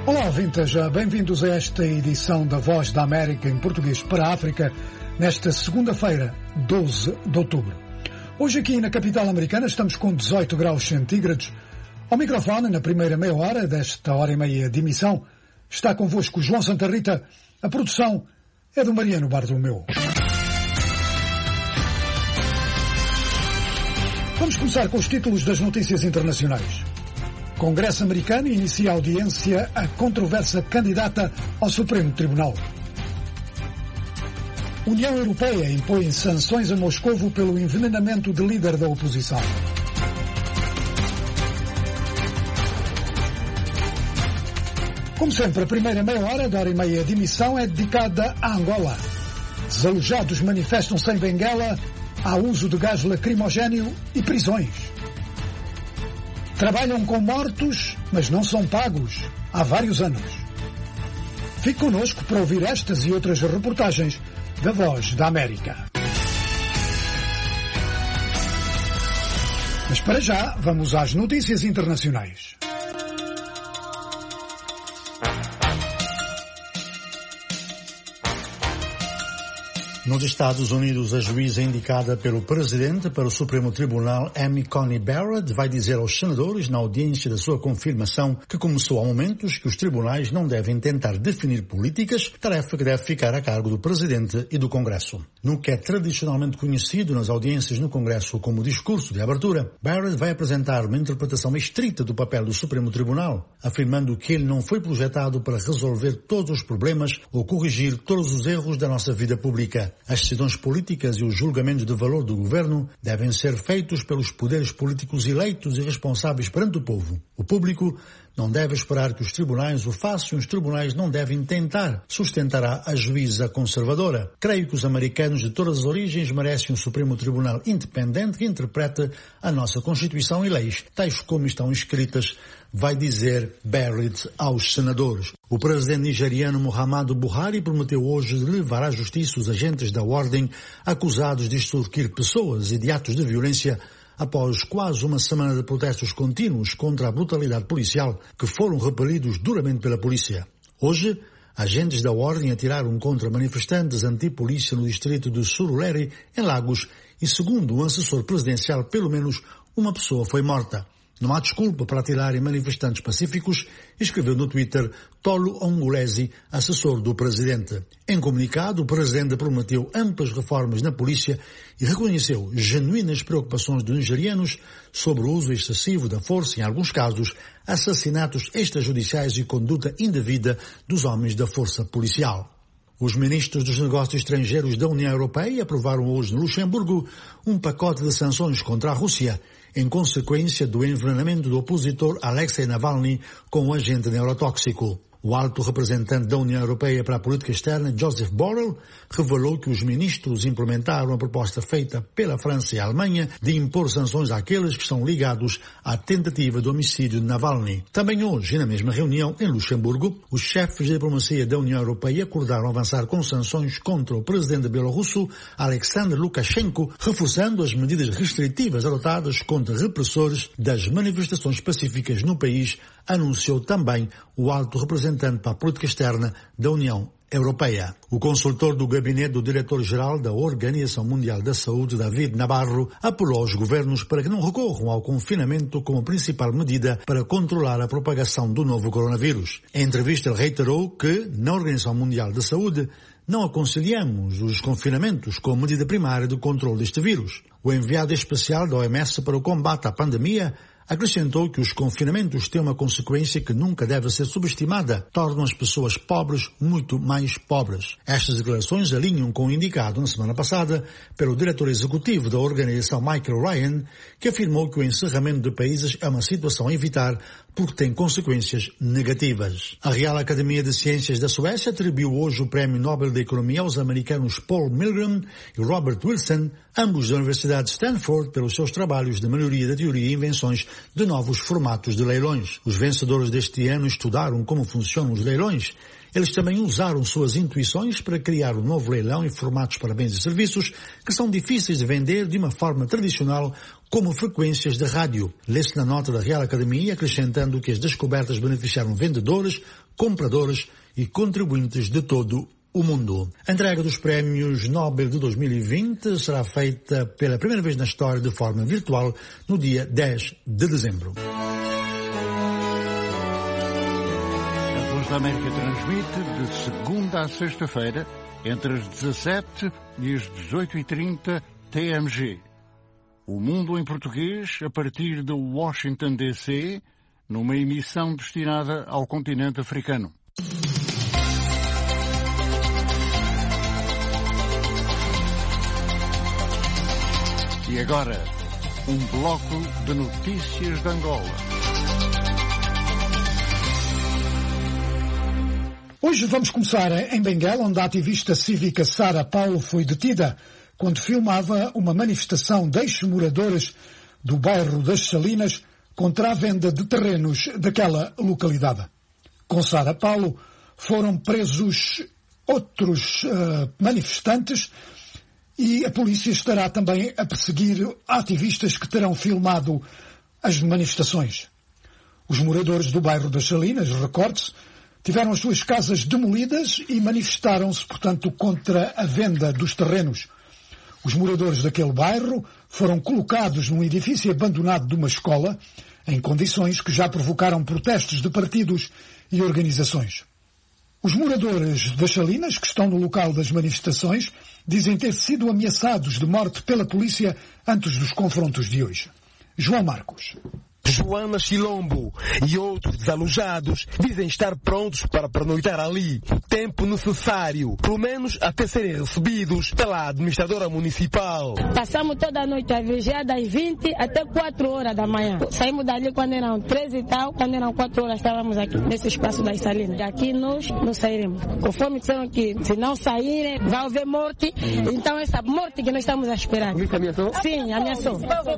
Olá, ouvintes, bem-vindos a esta edição da Voz da América em português para a África, nesta segunda-feira, 12 de outubro. Hoje aqui na capital americana estamos com 18 graus centígrados. Ao microfone, na primeira meia hora desta hora e meia de emissão, está convosco João Santa Rita. A produção é do Mariano Bartolomeu. Vamos começar com os títulos das notícias internacionais. Congresso americano inicia audiência a controversa candidata ao Supremo Tribunal. União Europeia impõe sanções a Moscovo pelo envenenamento de líder da oposição. Como sempre, a primeira meia hora da hora e meia de emissão é dedicada a Angola. Desalojados manifestam-se em Benguela, há uso de gás lacrimogéneo e prisões. Trabalham com mortos, mas não são pagos há vários anos. Fique connosco para ouvir estas e outras reportagens da Voz da América. Mas para já, vamos às notícias internacionais. Nos Estados Unidos, a juíza indicada pelo presidente para o Supremo Tribunal, Amy Coney Barrett, vai dizer aos senadores, na audiência da sua confirmação, que começou há momentos que os tribunais não devem tentar definir políticas, tarefa que deve ficar a cargo do presidente e do Congresso. No que é tradicionalmente conhecido nas audiências no Congresso como discurso de abertura, Barrett vai apresentar uma interpretação estrita do papel do Supremo Tribunal, afirmando que ele não foi projetado para resolver todos os problemas ou corrigir todos os erros da nossa vida pública. As decisões políticas e os julgamentos de valor do governo devem ser feitos pelos poderes políticos eleitos e responsáveis perante o povo. O público não deve esperar que os tribunais o façam e os tribunais não devem tentar, sustentará a juíza conservadora. Creio que os americanos de todas as origens merecem um Supremo Tribunal independente que interprete a nossa Constituição e leis, tais como estão escritas, vai dizer Barrett aos senadores. O presidente nigeriano Muhammadu Buhari prometeu hoje levar à justiça os agentes da ordem acusados de extorquir pessoas e de atos de violência após quase uma semana de protestos contínuos contra a brutalidade policial que foram repelidos duramente pela polícia. Hoje, agentes da ordem atiraram contra manifestantes anti-polícia no distrito de Surulere, em Lagos, e segundo um assessor presidencial, pelo menos uma pessoa foi morta. Não há desculpa para atirar em manifestantes pacíficos, escreveu no Twitter Tolu Ongulesi, assessor do presidente. Em comunicado, o presidente prometeu amplas reformas na polícia e reconheceu genuínas preocupações dos nigerianos sobre o uso excessivo da força, em alguns casos, assassinatos extrajudiciais e conduta indevida dos homens da força policial. Os ministros dos negócios estrangeiros da União Europeia aprovaram hoje no Luxemburgo um pacote de sanções contra a Rússia, em consequência do envenenamento do opositor Alexei Navalny com um agente neurotóxico. O alto representante da União Europeia para a Política Externa, Joseph Borrell, revelou que os ministros implementaram a proposta feita pela França e a Alemanha de impor sanções àqueles que estão ligados à tentativa de homicídio de Navalny. Também hoje, na mesma reunião em Luxemburgo, os chefes de diplomacia da União Europeia acordaram avançar com sanções contra o presidente bielorrusso, Alexander Lukashenko, reforçando as medidas restritivas adotadas contra repressores das manifestações pacíficas no país, anunciou também o alto representante para a política externa da União Europeia. O consultor do gabinete do diretor-geral da Organização Mundial da Saúde, David Nabarro, apelou aos governos para que não recorram ao confinamento como principal medida para controlar a propagação do novo coronavírus. Em entrevista, ele reiterou que, na Organização Mundial da Saúde, não aconselhamos os confinamentos como medida primária do controle deste vírus. O enviado especial da OMS para o combate à pandemia acrescentou que os confinamentos têm uma consequência que nunca deve ser subestimada: tornam as pessoas pobres muito mais pobres. Estas declarações alinham com o indicado na semana passada pelo diretor executivo da organização, Michael Ryan, que afirmou que o encerramento de países é uma situação a evitar porque tem consequências negativas. A Real Academia de Ciências da Suécia atribuiu hoje o Prémio Nobel da Economia aos americanos Paul Milgram e Robert Wilson, ambos da Universidade de Stanford, pelos seus trabalhos de melhoria da teoria e invenções de novos formatos de leilões. Os vencedores deste ano estudaram como funcionam os leilões Eles também usaram suas intuições para criar um novo leilão em formatos para bens e serviços que são difíceis de vender de uma forma tradicional, como frequências de rádio. Lê-se na nota da Real Academia, acrescentando que as descobertas beneficiaram vendedores, compradores e contribuintes de todo o mundo. A entrega dos prémios Nobel de 2020 será feita pela primeira vez na história de forma virtual no dia 10 de dezembro. A Voz da América transmite de segunda a sexta-feira, entre as 17 e as 18h30 TMG. O Mundo em Português, a partir de Washington, D.C., numa emissão destinada ao continente africano. E agora, um bloco de notícias de Angola. Hoje vamos começar em Benguela, onde a ativista cívica Sara Paulo foi detida quando filmava uma manifestação de ex-moradores do bairro das Salinas contra a venda de terrenos daquela localidade. Com Sara Paulo foram presos outros manifestantes e a polícia estará também a perseguir ativistas que terão filmado as manifestações. Os moradores do bairro das Salinas, recorde-se, tiveram as suas casas demolidas e manifestaram-se, portanto, contra a venda dos terrenos. Os moradores daquele bairro foram colocados num edifício abandonado de uma escola, em condições que já provocaram protestos de partidos e organizações. Os moradores das Salinas, que estão no local das manifestações, dizem ter sido ameaçados de morte pela polícia antes dos confrontos de hoje. João Marcos. Joana Chilombo e outros desalojados dizem estar prontos para pernoitar ali o tempo necessário, pelo menos até serem recebidos pela administradora municipal. Passamos toda a noite a vigiar das 20 até 4 horas da manhã. Saímos dali quando eram 13 e tal, quando eram 4 horas estávamos aqui, nesse espaço das Salinas. Daqui nós não sairemos. Conforme disseram que se não saírem, vai haver morte. Então essa morte que nós estamos a esperar. Você ameaçou? Sim, ameaçou.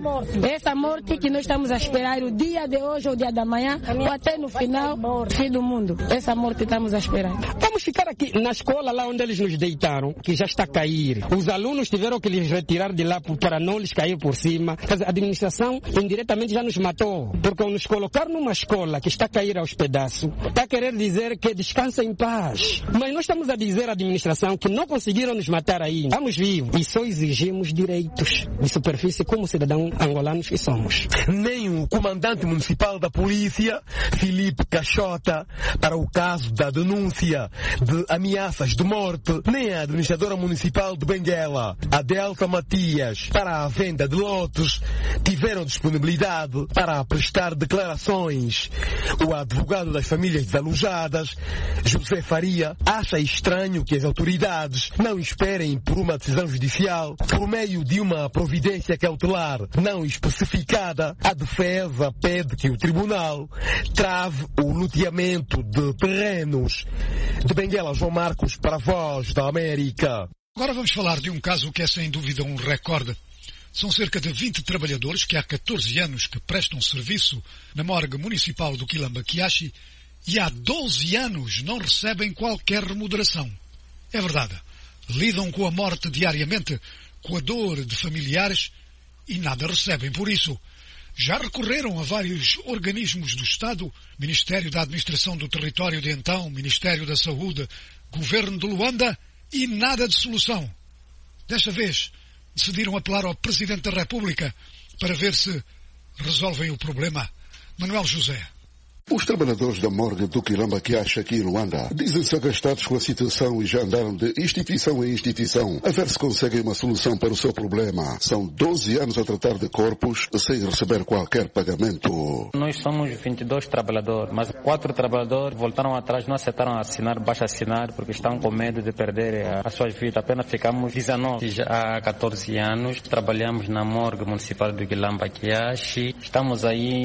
Essa morte que nós estamos a esperar o dia de hoje ou o dia da manhã, ou até no final, fim do mundo. Essa morte estamos a esperar. Vamos ficar aqui na escola, lá onde eles nos deitaram, que já está a cair. Os alunos tiveram que lhes retirar de lá para não lhes cair por cima. A administração indiretamente já nos matou, porque ao nos colocar numa escola que está a cair aos pedaços, está a querer dizer que descansa em paz. Mas nós estamos a dizer à administração que não conseguiram nos matar aí. Estamos vivos e só exigimos direitos de superfície como cidadãos angolanos que somos. Nem o comandante municipal da polícia, Filipe Cachota, para o caso da denúncia de ameaças de morte, nem a administradora municipal de Benguela, Adelsa Matias, para a venda de lotes, tiveram disponibilidade para prestar declarações. O advogado das famílias desalojadas, José Faria, acha estranho que as autoridades não esperem por uma decisão judicial por meio de uma providência cautelar não especificada. A defesa pede que o tribunal trave o loteamento de terrenos. De Benguela, João Marcos, para a Voz da América. Agora vamos falar de um caso que é sem dúvida um recorde. São cerca de 20 trabalhadores que há 14 anos que prestam serviço na morgue municipal do Quilamba Quiaxi e há 12 anos não recebem qualquer remuneração. É verdade. Lidam com a morte diariamente, com a dor de familiares e nada recebem por isso. Já recorreram a vários organismos do Estado, Ministério da Administração do Território de então, Ministério da Saúde, Governo de Luanda e nada de solução. Desta vez, decidiram apelar ao Presidente da República para ver se resolvem o problema. Manuel José. Os trabalhadores da morgue do Quilamba Quiaxi aqui em Luanda dizem-se agastados com a situação e já andaram de instituição em instituição a ver se conseguem uma solução para o seu problema. São 12 anos a tratar de corpos sem receber qualquer pagamento. Nós somos 22 trabalhadores, mas 4 trabalhadores voltaram atrás, não aceitaram assinar, basta assinar porque estão com medo de perder as suas vidas. Apenas ficamos 19. Já há 14 anos trabalhamos na morgue municipal do Quilamba Quiaxi. Estamos aí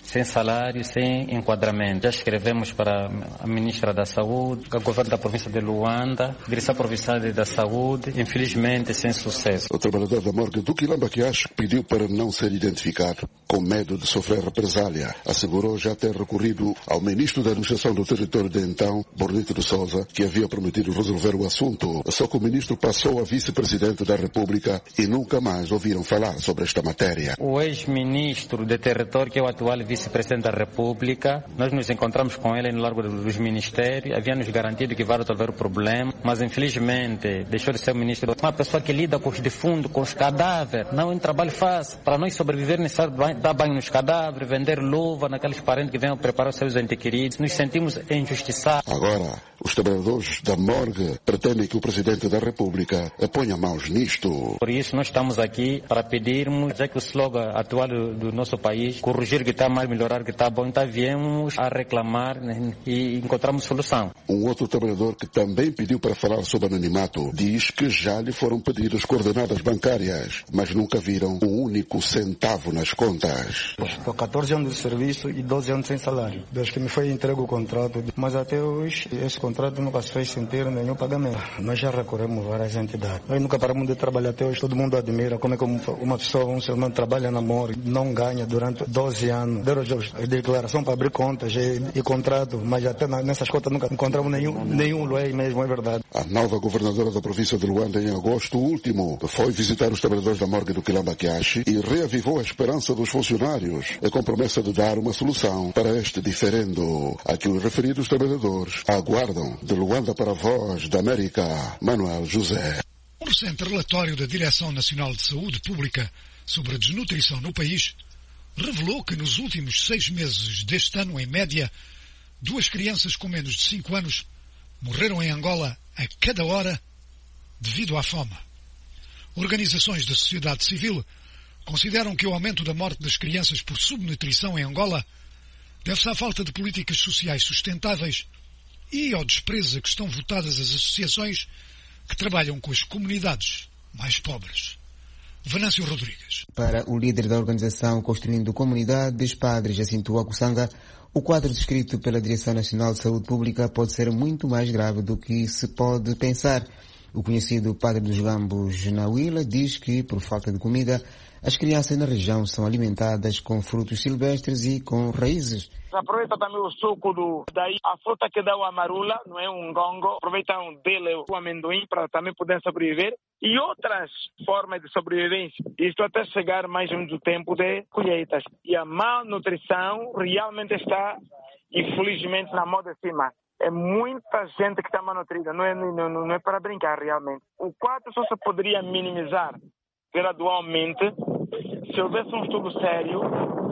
sem salário, sem enquadramento. Já escrevemos para a Ministra da Saúde, o governo da província de Luanda, a Direção Provincial da Saúde, infelizmente sem sucesso. O trabalhador da morgue do Quilamba Quiache pediu para não ser identificado, com medo de sofrer represália. Assegurou já ter recorrido ao Ministro da Administração do Território de então, Bornito de Sousa, que havia prometido resolver o assunto. Só que o Ministro passou a Vice-Presidente da República e nunca mais ouviram falar sobre esta matéria. O ex-ministro de Território, que é o atual Vice-Presidente da República, nós nos encontramos com ele no Largo dos Ministérios, havia nos garantido que vai resolver o problema, mas infelizmente deixou de ser o ministro. Uma pessoa que lida com os defuntos, com os cadáveres, não é um trabalho fácil. Para nós sobreviver, necessário dar banho nos cadáveres, vender luva naqueles parentes que venham preparar os seus entes queridos. Nos sentimos injustiçados. Agora, os trabalhadores da morgue pretendem que o Presidente da República ponha mãos nisto. Por isso nós estamos aqui para pedirmos, já que o slogan atual do nosso país, corrigir o que está mal, melhorar o que está bom, então viemos a reclamar, né, e encontramos solução. Um outro trabalhador que também pediu para falar sobre anonimato diz que já lhe foram pedidas coordenadas bancárias, mas nunca viram um único centavo nas contas. Estou 14 anos de serviço e 12 anos sem salário. Desde que me foi entregue o contrato, mas até hoje esse contrato nunca se fez sentir nenhum pagamento. Nós já recorremos várias entidades. Nós nunca paramos de trabalhar até hoje. Todo mundo admira como é que uma pessoa, um ser humano trabalha na morgue, não ganha durante 12 anos. Deram declaração para abrir contas e contrato, mas até nessas contas nunca encontramos nenhum lei mesmo, é verdade. A nova governadora da província de Luanda, em agosto último, foi visitar os trabalhadores da morgue do Quilamba Quiache e reavivou a esperança dos funcionários, com promessa de dar uma solução para este diferendo. A que os referidos trabalhadores aguardam. De Luanda para a Voz da América, Manuel José. Um recente relatório da Direção Nacional de Saúde Pública sobre a desnutrição no país revelou que nos últimos 6 meses deste ano, em média, 2 crianças com menos de 5 anos morreram em Angola a cada hora devido à fome. Organizações da sociedade civil consideram que o aumento da morte das crianças por subnutrição em Angola deve-se à falta de políticas sociais sustentáveis e ao desprezo a que estão votadas as associações que trabalham com as comunidades mais pobres. Venâncio Rodrigues. Para o líder da organização Construindo Comunidades, Padre Jacinto Wakusanga, o quadro descrito pela Direção Nacional de Saúde Pública pode ser muito mais grave do que se pode pensar. O conhecido Padre dos Gambos na Huila diz que, por falta de comida, as crianças na região são alimentadas com frutos silvestres e com raízes. Aproveita também o suco daí a fruta que dá o amarula, não é um gongo. Aproveitam dele o amendoim para também poder sobreviver. E outras formas de sobrevivência. Isto até chegar mais um do tempo de colheitas. E a malnutrição realmente está, infelizmente, na moda de cima. É muita gente que está malnutrida, não é para brincar realmente. O quadro só se poderia minimizar gradualmente se houvesse um estudo sério.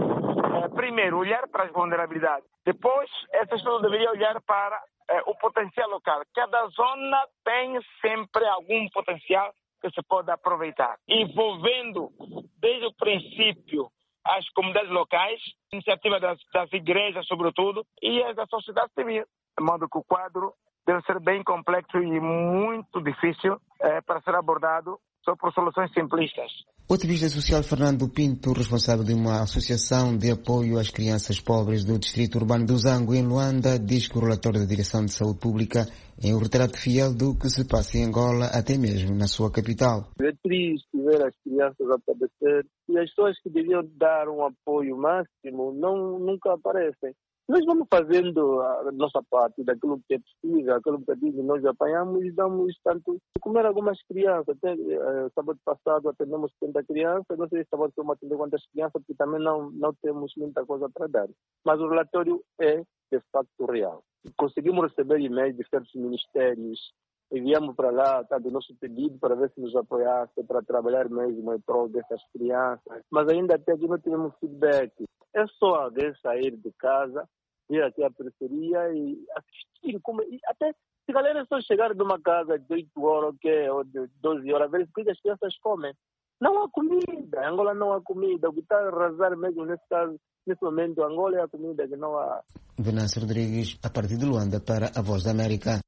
Primeiro, olhar para as vulnerabilidades. Depois, esse estudo deveria olhar para o potencial local. Cada zona tem sempre algum potencial que se pode aproveitar. Envolvendo, desde o princípio, as comunidades locais, iniciativa das igrejas, sobretudo, e as da sociedade civil. De modo que o quadro deve ser bem complexo e muito difícil para ser abordado só por soluções simplistas. O ativista social Fernando Pinto, responsável de uma associação de apoio às crianças pobres do distrito urbano do Zango, em Luanda, diz que o relatório da Direção de Saúde Pública é um retrato fiel do que se passa em Angola, até mesmo na sua capital. É triste ver as crianças a padecer e as pessoas que deviam dar um apoio máximo nunca aparecem. Nós vamos fazendo a nossa parte daquilo que é possível, aquilo que nós apanhamos e damos tanto de comer algumas crianças. Até sábado passado atendemos 70 crianças, não sei se sábado vamos atender quantas crianças, porque também não temos muita coisa para dar. Mas o relatório é de facto real. Conseguimos receber e-mails de certos ministérios, enviamos para lá o nosso pedido para ver se nos apoiasse, para trabalhar mesmo em prol dessas crianças. Mas ainda até aqui não tivemos feedback. É só alguém sair de casa, vir aqui à periferia e assistir. E até se a galera só chegar de uma casa de 8 horas ou de 12 horas, ver o que as crianças comem. Não há comida. Em Angola não há comida. O que está a arrasar mesmo nesse momento, Angola é a comida que não há. Venâncio Rodrigues, a partir de Luanda, para a Voz da América.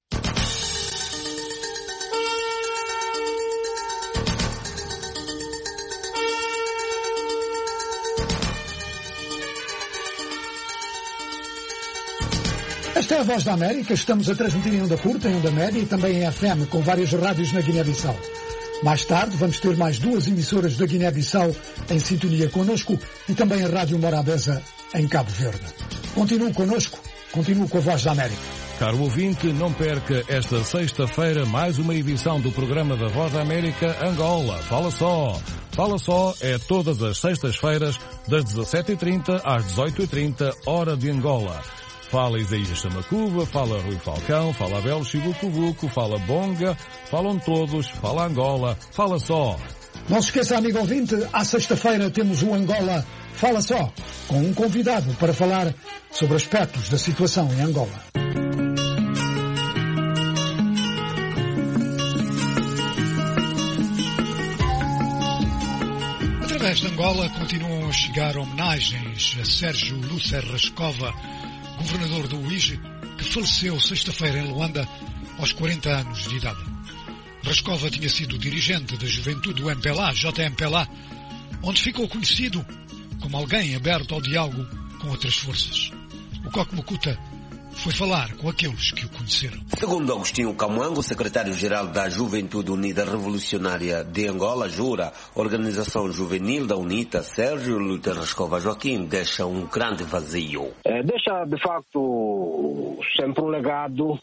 Esta é a Voz da América. Estamos a transmitir em onda curta, em onda média e também em FM, com várias rádios na Guiné-Bissau. Mais tarde vamos ter mais 2 emissoras da Guiné-Bissau em sintonia connosco e também a Rádio Morabeza em Cabo Verde. Continue connosco, continue com a Voz da América. Caro ouvinte, não perca esta sexta-feira mais uma edição do programa da Voz da América Angola. Fala só! Fala só é todas as sextas-feiras das 17h30 às 18h30, hora de Angola. Fala Isaías Chamacuba, fala Rui Falcão, fala Abel Chibucubuco, fala Bonga, falam todos, fala Angola, fala só. Não se esqueça, amigo ouvinte, à sexta-feira temos o Angola Fala Só, com um convidado para falar sobre aspectos da situação em Angola. Através de Angola continuam a chegar homenagens a Sérgio Lúcer Rascova, governador do Uíge, que faleceu sexta-feira em Luanda aos 40 anos de idade. Rascova tinha sido dirigente da juventude do MPLA, JMPLA, onde ficou conhecido como alguém aberto ao diálogo com outras forças. O Coque Mucuta foi falar com aqueles que o conheceram. Segundo Agostinho Camuango, secretário-geral da Juventude Unida Revolucionária de Angola, JURA, organização juvenil da UNITA, Sérgio Lúcer Rascova Joaquim, deixa um grande vazio. Deixa, de facto, sempre um legado,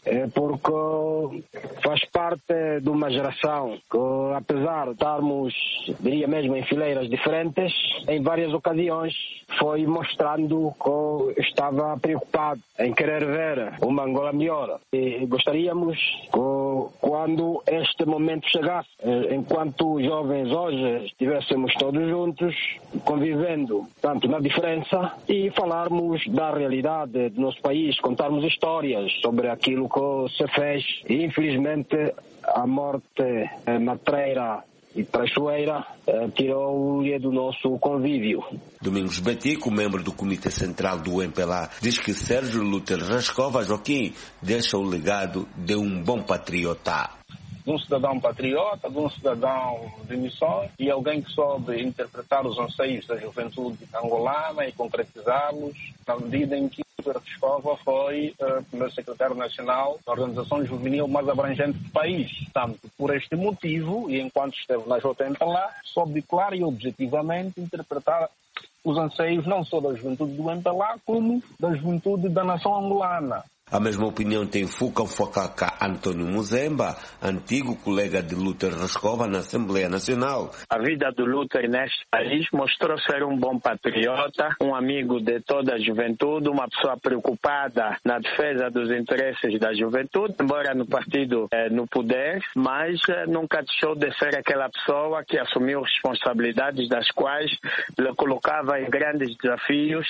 porque faz parte de uma geração que, apesar de estarmos, diria mesmo, em fileiras diferentes, em várias ocasiões foi mostrando que estava preocupado em querer ver uma Angola melhor. E gostaríamos que, quando este momento chegasse, enquanto jovens hoje estivéssemos todos juntos, convivendo tanto na diferença e falarmos da realidade do nosso país, contarmos histórias sobre aquilo que se fez. E, infelizmente, a morte matreira e traiçoeira tirou-lhe do nosso convívio. Domingos Batico, membro do Comitê Central do MPLA, diz que Sérgio Lúcer Rascova Joaquim deixa o legado de um bom patriota. De um cidadão patriota, de um cidadão de missão e alguém que soube interpretar os anseios da juventude angolana e concretizá-los na medida em que Rascova foi primeiro secretário nacional da organização juvenil mais abrangente do país. Portanto, por este motivo, e enquanto esteve na JMPLA, soube claro e objetivamente interpretar os anseios não só da juventude do MPLA, como da juventude da nação angolana. A mesma opinião tem Fuka Fokaka Antônio Muzemba, antigo colega de Lúcer Rascova na Assembleia Nacional. A vida do Lúcer neste país mostrou ser um bom patriota, um amigo de toda a juventude, uma pessoa preocupada na defesa dos interesses da juventude, embora no partido no poder, mas nunca deixou de ser aquela pessoa que assumiu responsabilidades das quais lhe colocava em grandes desafios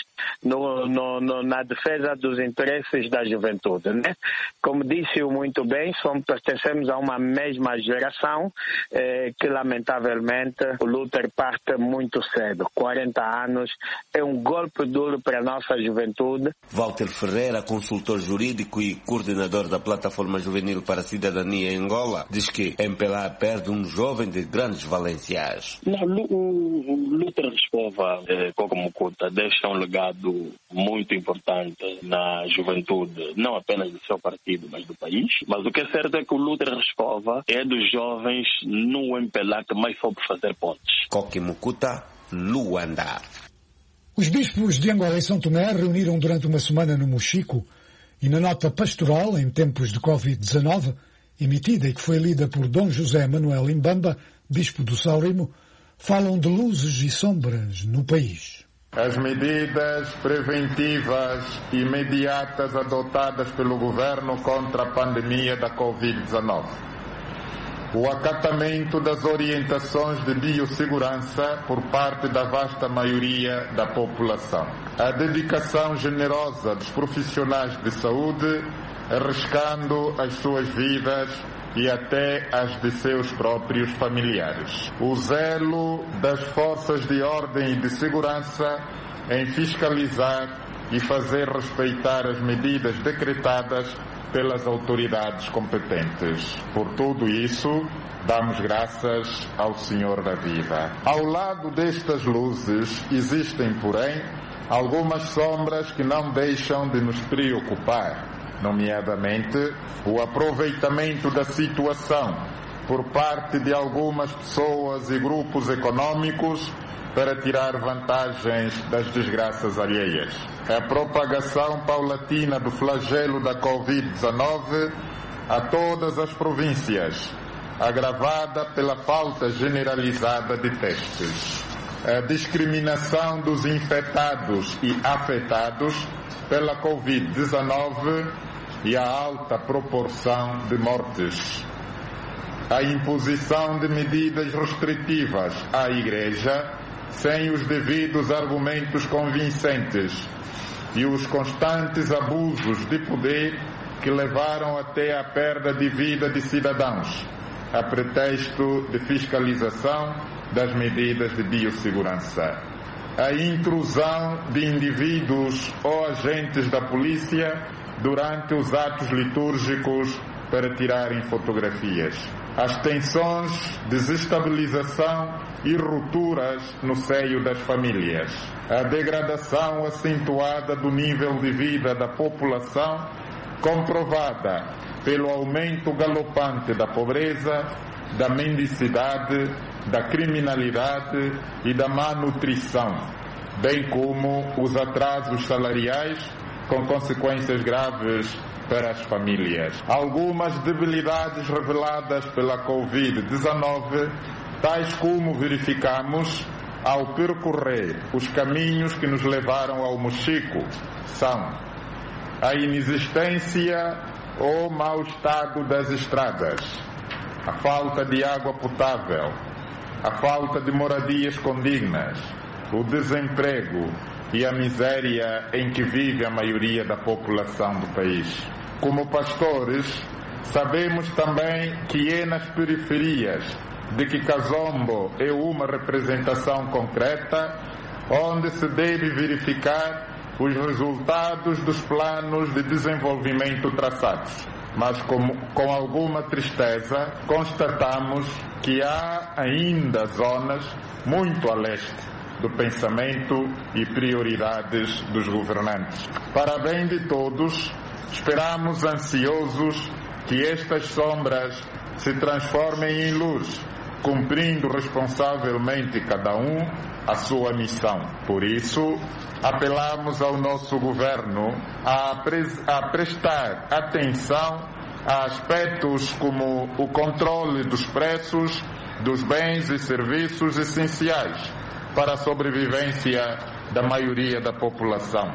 na defesa dos interesses da juventude. Né? Como disse muito bem, pertencemos a uma mesma geração que lamentavelmente o Lúcer parte muito cedo. 40 anos é um golpe duro para a nossa juventude. Walter Ferreira, consultor jurídico e coordenador da Plataforma Juvenil para a Cidadania em Angola, diz que MPLA perde um jovem de grandes valências. O Lúcer Rascova como Mucuta deixa um legado muito importante na juventude, não apenas do seu partido, mas do país. Mas o que é certo é que o Lúcer Rascova é dos jovens no MPLA que mais soube fazer pontes. Coque Mucuta, Luanda. Os bispos de Angola e São Tomé reuniram durante uma semana no Mochico e na nota pastoral em tempos de Covid-19, emitida e que foi lida por Dom José Manuel Imbamba, bispo do Saurimo, falam de luzes e sombras no país. As medidas preventivas imediatas adotadas pelo governo contra a pandemia da Covid-19. O acatamento das orientações de biossegurança por parte da vasta maioria da população. A dedicação generosa dos profissionais de saúde, arriscando as suas vidas e até as de seus próprios familiares. O zelo das forças de ordem e de segurança em fiscalizar e fazer respeitar as medidas decretadas pelas autoridades competentes. Por tudo isso, damos graças ao Senhor da vida. Ao lado destas luzes, existem, porém, algumas sombras que não deixam de nos preocupar. nomeadamente o aproveitamento da situação por parte de algumas pessoas e grupos econômicos para tirar vantagens das desgraças alheias. A propagação paulatina do flagelo da Covid-19 a todas as províncias, agravada pela falta generalizada de testes. A discriminação dos infectados e afetados pela Covid-19 e a alta proporção de mortes. A imposição de medidas restritivas à Igreja sem os devidos argumentos convincentes e os constantes abusos de poder que levaram até à perda de vida de cidadãos, a pretexto de fiscalização das medidas de biossegurança. A intrusão de indivíduos ou agentes da polícia durante os atos litúrgicos para tirarem fotografias. As tensões, desestabilização e rupturas no seio das famílias. A degradação acentuada do nível de vida da população, comprovada pelo aumento galopante da pobreza, da mendicidade, da criminalidade e da má nutrição, bem como os atrasos salariais com consequências graves para as famílias. Algumas debilidades reveladas pela Covid-19, tais como verificamos ao percorrer os caminhos que nos levaram ao Mochico, são a inexistência ou mau estado das estradas, a falta de água potável, a falta de moradias condignas, o desemprego e a miséria em que vive a maioria da população do país. Como pastores, sabemos também que é nas periferias de que Kazombo é uma representação concreta onde se deve verificar os resultados dos planos de desenvolvimento traçados. Mas com alguma tristeza constatamos que há ainda zonas muito a leste do pensamento e prioridades dos governantes. Para bem de todos, esperamos ansiosos que estas sombras se transformem em luz, cumprindo responsavelmente cada um a sua missão. Por isso, apelamos ao nosso governo a prestar atenção a aspectos como o controle dos preços dos bens e serviços essenciais para a sobrevivência da maioria da população,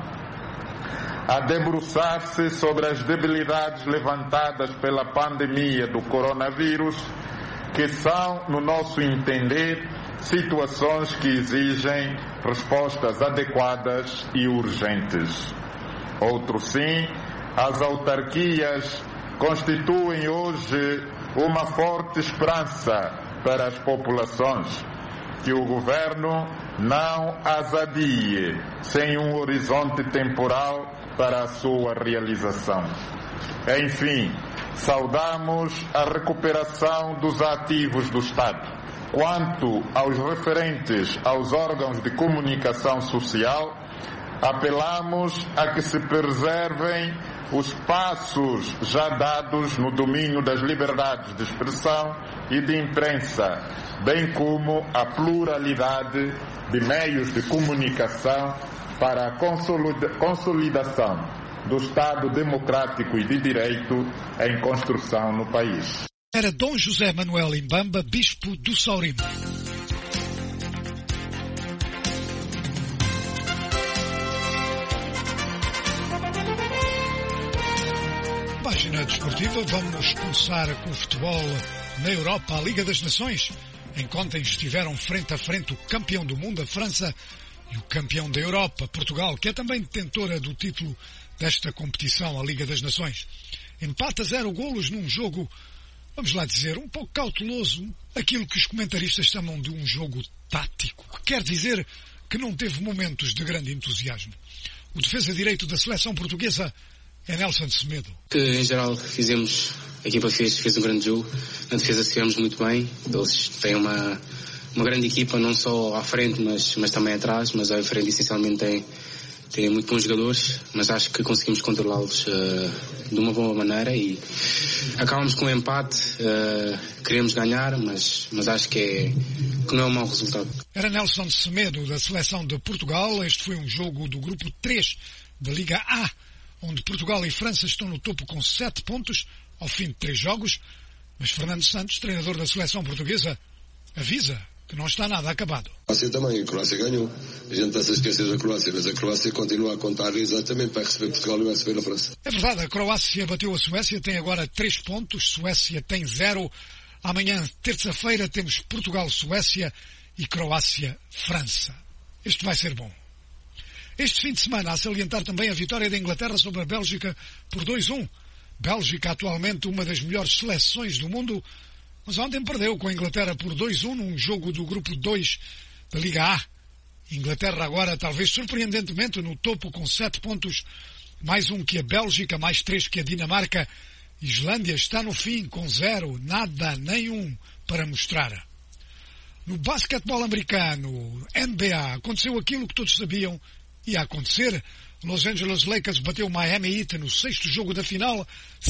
a debruçar-se sobre as debilidades levantadas pela pandemia do coronavírus, que são, no nosso entender, situações que exigem respostas adequadas e urgentes. Outro sim, as autarquias constituem hoje uma forte esperança para as populações, que o governo não as adie sem um horizonte temporal para a sua realização. Enfim, saudamos a recuperação dos ativos do Estado. Quanto aos referentes aos órgãos de comunicação social, apelamos a que se preservem os passos já dados no domínio das liberdades de expressão e de imprensa, bem como a pluralidade de meios de comunicação para a consolidação do Estado democrático e de direito em construção no país. Era Dom José Manuel Mbamba, bispo do Saurimo. Página desportiva, vamos começar com o futebol na Europa, a Liga das Nações, em que ontem estiveram frente a frente o campeão do mundo, a França, e o campeão da Europa, Portugal, que é também detentora do título desta competição, a Liga das Nações. Empate a 0 golos num jogo, vamos lá dizer, um pouco cauteloso, aquilo que os comentaristas chamam de um jogo tático, que quer dizer que não teve momentos de grande entusiasmo. O defesa-direito da seleção portuguesa é Nelson Semedo. Que em geral a equipa fez um grande jogo, na defesa estivemos muito bem, eles têm uma uma grande equipa, não só à frente, mas também atrás, mas à frente essencialmente tem muito bons jogadores, mas acho que conseguimos controlá-los de uma boa maneira e acabamos com um empate, queremos ganhar, mas acho que não é um mau resultado. Era Nelson Semedo, da seleção de Portugal. Este foi um jogo do grupo 3 da Liga A, onde Portugal e França estão no topo com 7 pontos ao fim de 3 jogos, mas Fernando Santos, treinador da seleção portuguesa, avisa que não está nada acabado. A Croácia também, a Croácia ganhou. A gente está-se a esquecer da Croácia, mas a Croácia continua a contar exatamente para receber Portugal e vai receber a França. É verdade, a Croácia bateu a Suécia, tem agora 3 pontos, Suécia tem 0. Amanhã, terça-feira, temos Portugal-Suécia e Croácia-França. Este vai ser bom. Este fim de semana, a salientar também a vitória da Inglaterra sobre a Bélgica por 2-1. Bélgica, atualmente uma das melhores seleções do mundo, mas ontem perdeu com a Inglaterra por 2-1 num jogo do grupo 2 da Liga A. Inglaterra agora, talvez surpreendentemente, no topo com 7 pontos, mais um que a Bélgica, mais 3 que a Dinamarca. Islândia está no fim com 0, nada, nenhum para mostrar. No basquetebol americano, NBA, aconteceu aquilo que todos sabiam ia acontecer. Los Angeles Lakers bateu Miami Heat no 6º jogo da final,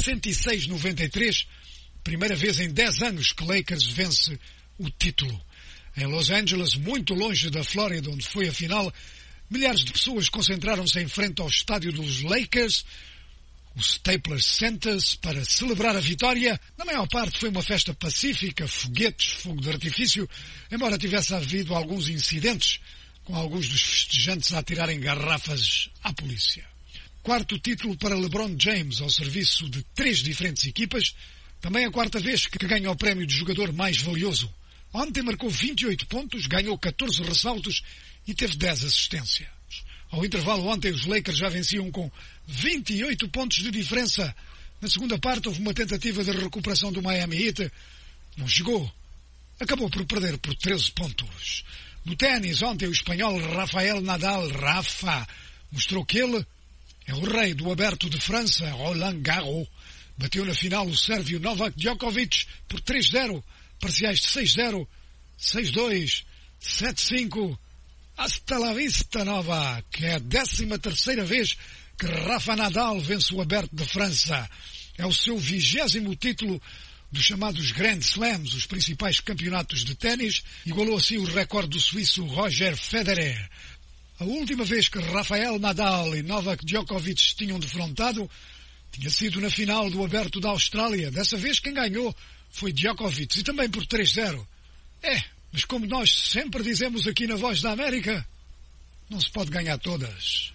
106-93. Primeira vez em 10 anos que Lakers vence o título. Em Los Angeles, muito longe da Flórida, onde foi a final, milhares de pessoas concentraram-se em frente ao estádio dos Lakers, o Staples Center, para celebrar a vitória. Na maior parte foi uma festa pacífica, foguetes, fogo de artifício, embora tivesse havido alguns incidentes, com alguns dos festejantes a atirarem garrafas à polícia. 4º título para LeBron James, ao serviço de 3 diferentes equipas. Também a 4ª vez que ganha o prémio de jogador mais valioso. Ontem marcou 28 pontos, ganhou 14 ressaltos e teve 10 assistências. Ao intervalo ontem os Lakers já venciam com 28 pontos de diferença. Na segunda parte houve uma tentativa de recuperação do Miami Heat. Não chegou. Acabou por perder por 13 pontos. No ténis ontem o espanhol Rafael Nadal, Rafa, mostrou que ele é o rei do aberto de França, Roland Garros. Bateu na final o sérvio Novak Djokovic por 3-0, parciais de 6-0, 6-2, 7-5. Hasta la vista, Novak, que é a 13ª vez que Rafa Nadal vence o aberto de França. É o seu 20º título dos chamados Grand Slams, os principais campeonatos de ténis. Igualou assim o recorde do suíço Roger Federer. A última vez que Rafael Nadal e Novak Djokovic tinham defrontado tinha sido na final do Aberto da Austrália. Dessa vez quem ganhou foi Djokovic, e também por 3-0. Mas como nós sempre dizemos aqui na Voz da América, não se pode ganhar todas.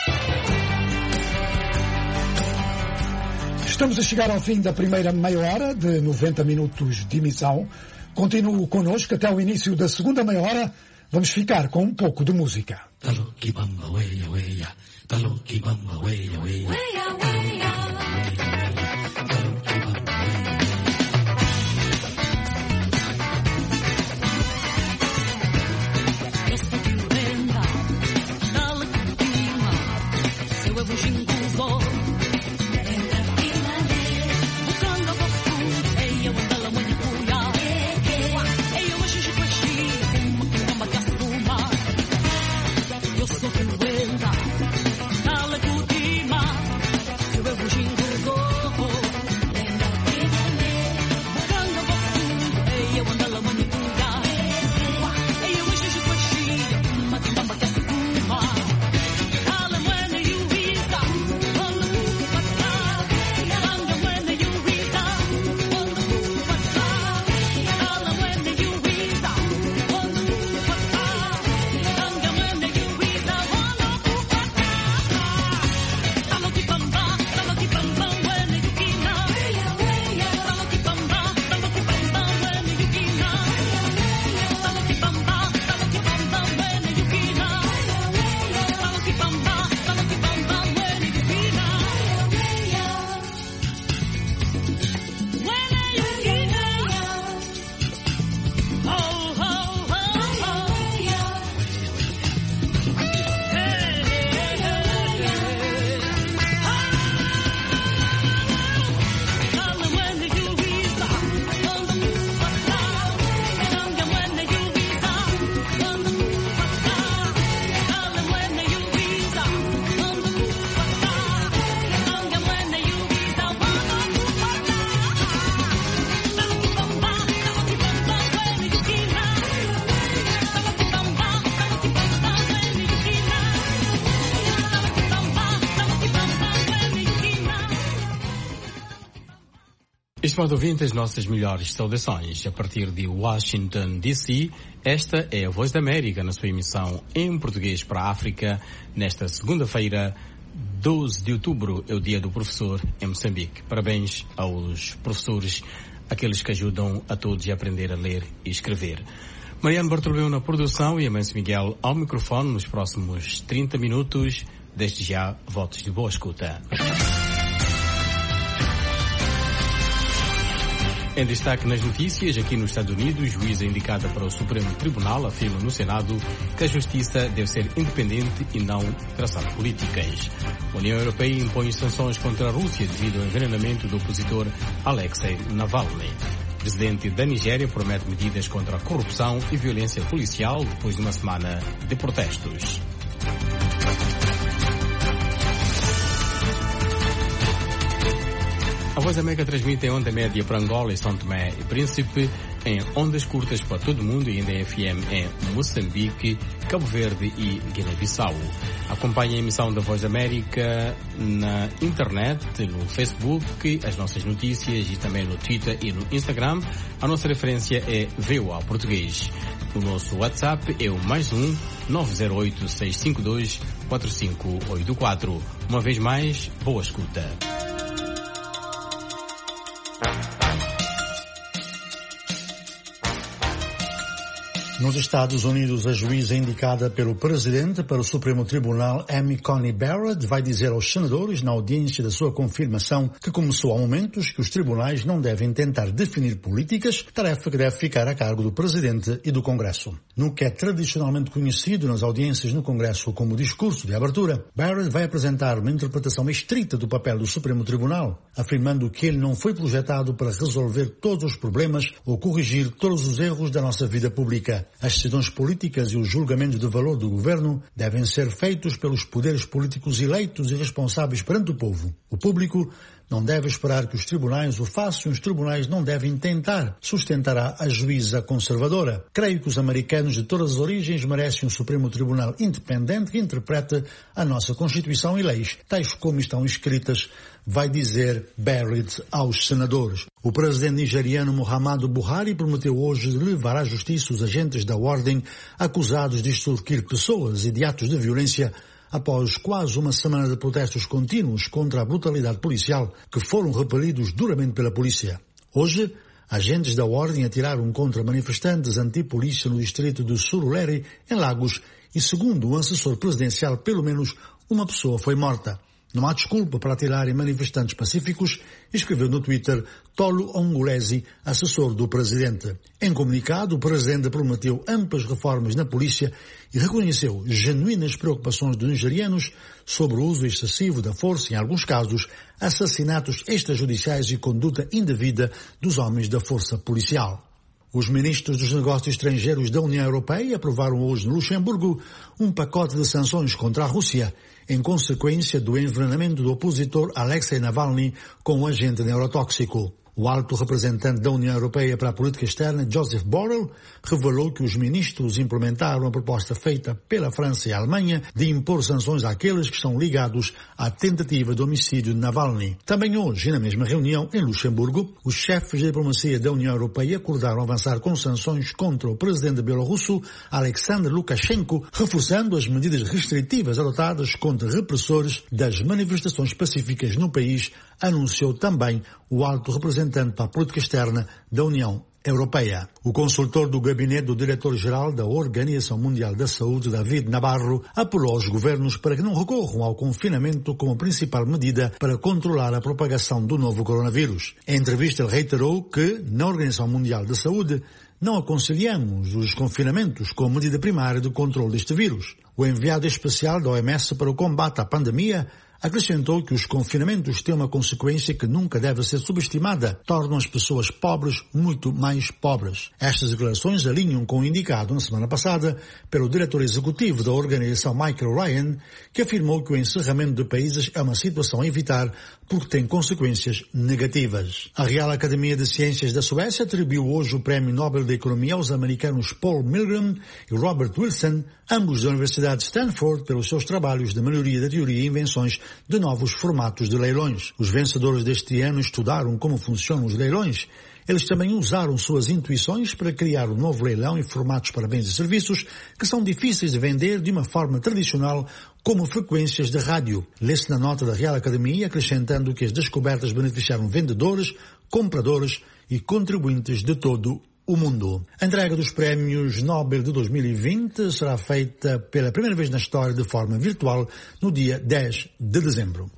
Estamos a chegar ao fim da primeira meia hora de 90 minutos de emissão. Continue connosco até o início da segunda meia hora. Vamos ficar com um pouco de música. Estimados ouvintes, nossas melhores saudações. A partir de Washington, D.C., esta é a Voz da América na sua emissão em português para a África, nesta segunda-feira, 12 de outubro, é o dia do professor em Moçambique. Parabéns aos professores, aqueles que ajudam a todos a aprender a ler e escrever. Mariano Bartolomeu na produção e Amancio Miguel ao microfone nos próximos 30 minutos. Desde já, votos de boa escuta. Em destaque nas notícias, aqui nos Estados Unidos, juíza indicada para o Supremo Tribunal afirma no Senado que a justiça deve ser independente e não traçar políticas. A União Europeia impõe sanções contra a Rússia devido ao envenenamento do opositor Alexei Navalny. O presidente da Nigéria promete medidas contra a corrupção e violência policial depois de uma semana de protestos. A Voz da América transmite em onda média para Angola e São Tomé e Príncipe, em ondas curtas para todo o mundo e ainda em FM em Moçambique, Cabo Verde e Guiné-Bissau. Acompanhe a emissão da Voz da América na internet, no Facebook, as nossas notícias e também no Twitter e no Instagram. A nossa referência é VOA Português. O nosso WhatsApp é o +1 908 652 4584. Uma vez mais, boa escuta. Nos Estados Unidos, a juíza indicada pelo presidente para o Supremo Tribunal, Amy Coney Barrett, vai dizer aos senadores, na audiência da sua confirmação, que começou há momentos que os tribunais não devem tentar definir políticas, tarefa que deve ficar a cargo do presidente e do Congresso. No que é tradicionalmente conhecido nas audiências no Congresso como discurso de abertura, Barrett vai apresentar uma interpretação estrita do papel do Supremo Tribunal, afirmando que ele não foi projetado para resolver todos os problemas ou corrigir todos os erros da nossa vida pública. As decisões políticas e os julgamentos de valor do governo devem ser feitos pelos poderes políticos eleitos e responsáveis perante o povo. O público não deve esperar que os tribunais o façam e os tribunais não devem tentar, sustentará a juíza conservadora. Creio que os americanos de todas as origens merecem um Supremo Tribunal independente que interprete a nossa Constituição e leis, tais como estão escritas, vai dizer Barrett aos senadores. O presidente nigeriano Muhammadu Buhari prometeu hoje levar à justiça os agentes da ordem acusados de extorquir pessoas e de atos de violência após quase uma semana de protestos contínuos contra a brutalidade policial que foram repelidos duramente pela polícia. Hoje, agentes da ordem atiraram contra manifestantes antipolícia no distrito de Surulere, em Lagos, e segundo o assessor presidencial, pelo menos uma pessoa foi morta. Não há desculpa para atirar em manifestantes pacíficos, escreveu no Twitter Tolu Ongulesi, assessor do presidente. Em comunicado, o presidente prometeu amplas reformas na polícia e reconheceu genuínas preocupações dos nigerianos sobre o uso excessivo da força, em alguns casos, assassinatos extrajudiciais e conduta indevida dos homens da força policial. Os ministros dos negócios estrangeiros da União Europeia aprovaram hoje no Luxemburgo um pacote de sanções contra a Rússia, em consequência do envenenamento do opositor Alexei Navalny com um agente neurotóxico. O alto representante da União Europeia para a Política Externa, Joseph Borrell, revelou que os ministros implementaram a proposta feita pela França e a Alemanha de impor sanções àqueles que estão ligados à tentativa de homicídio de Navalny. Também hoje, na mesma reunião em Luxemburgo, os chefes de diplomacia da União Europeia acordaram avançar com sanções contra o presidente bielorrusso, Alexander Lukashenko, reforçando as medidas restritivas adotadas contra repressores das manifestações pacíficas no país, anunciou também o alto representante para a política externa da União Europeia. O consultor do gabinete do diretor-geral da Organização Mundial da Saúde, David Nabarro, apelou aos governos para que não recorram ao confinamento como principal medida para controlar a propagação do novo coronavírus. Em entrevista, ele reiterou que, na Organização Mundial da Saúde, não aconselhamos os confinamentos como medida primária do controle deste vírus. O enviado especial da OMS para o combate à pandemia acrescentou que os confinamentos têm uma consequência que nunca deve ser subestimada: tornam as pessoas pobres muito mais pobres. Estas declarações alinham com o indicado na semana passada pelo diretor executivo da organização, Michael Ryan, que afirmou que o encerramento de países é uma situação a evitar porque tem consequências negativas. A Real Academia de Ciências da Suécia atribuiu hoje o Prémio Nobel da Economia aos americanos Paul Milgram e Robert Wilson, ambos da Universidade de Stanford, pelos seus trabalhos de melhoria da teoria e invenções de novos formatos de leilões. Os vencedores deste ano estudaram como funcionam os leilões. Eles também usaram suas intuições para criar um novo leilão em formatos para bens e serviços que são difíceis de vender de uma forma tradicional, como frequências de rádio. Lê-se na nota da Real Academia, acrescentando que as descobertas beneficiaram vendedores, compradores e contribuintes de todo o mundo. A entrega dos prémios Nobel de 2020 será feita pela primeira vez na história de forma virtual no dia 10 de dezembro.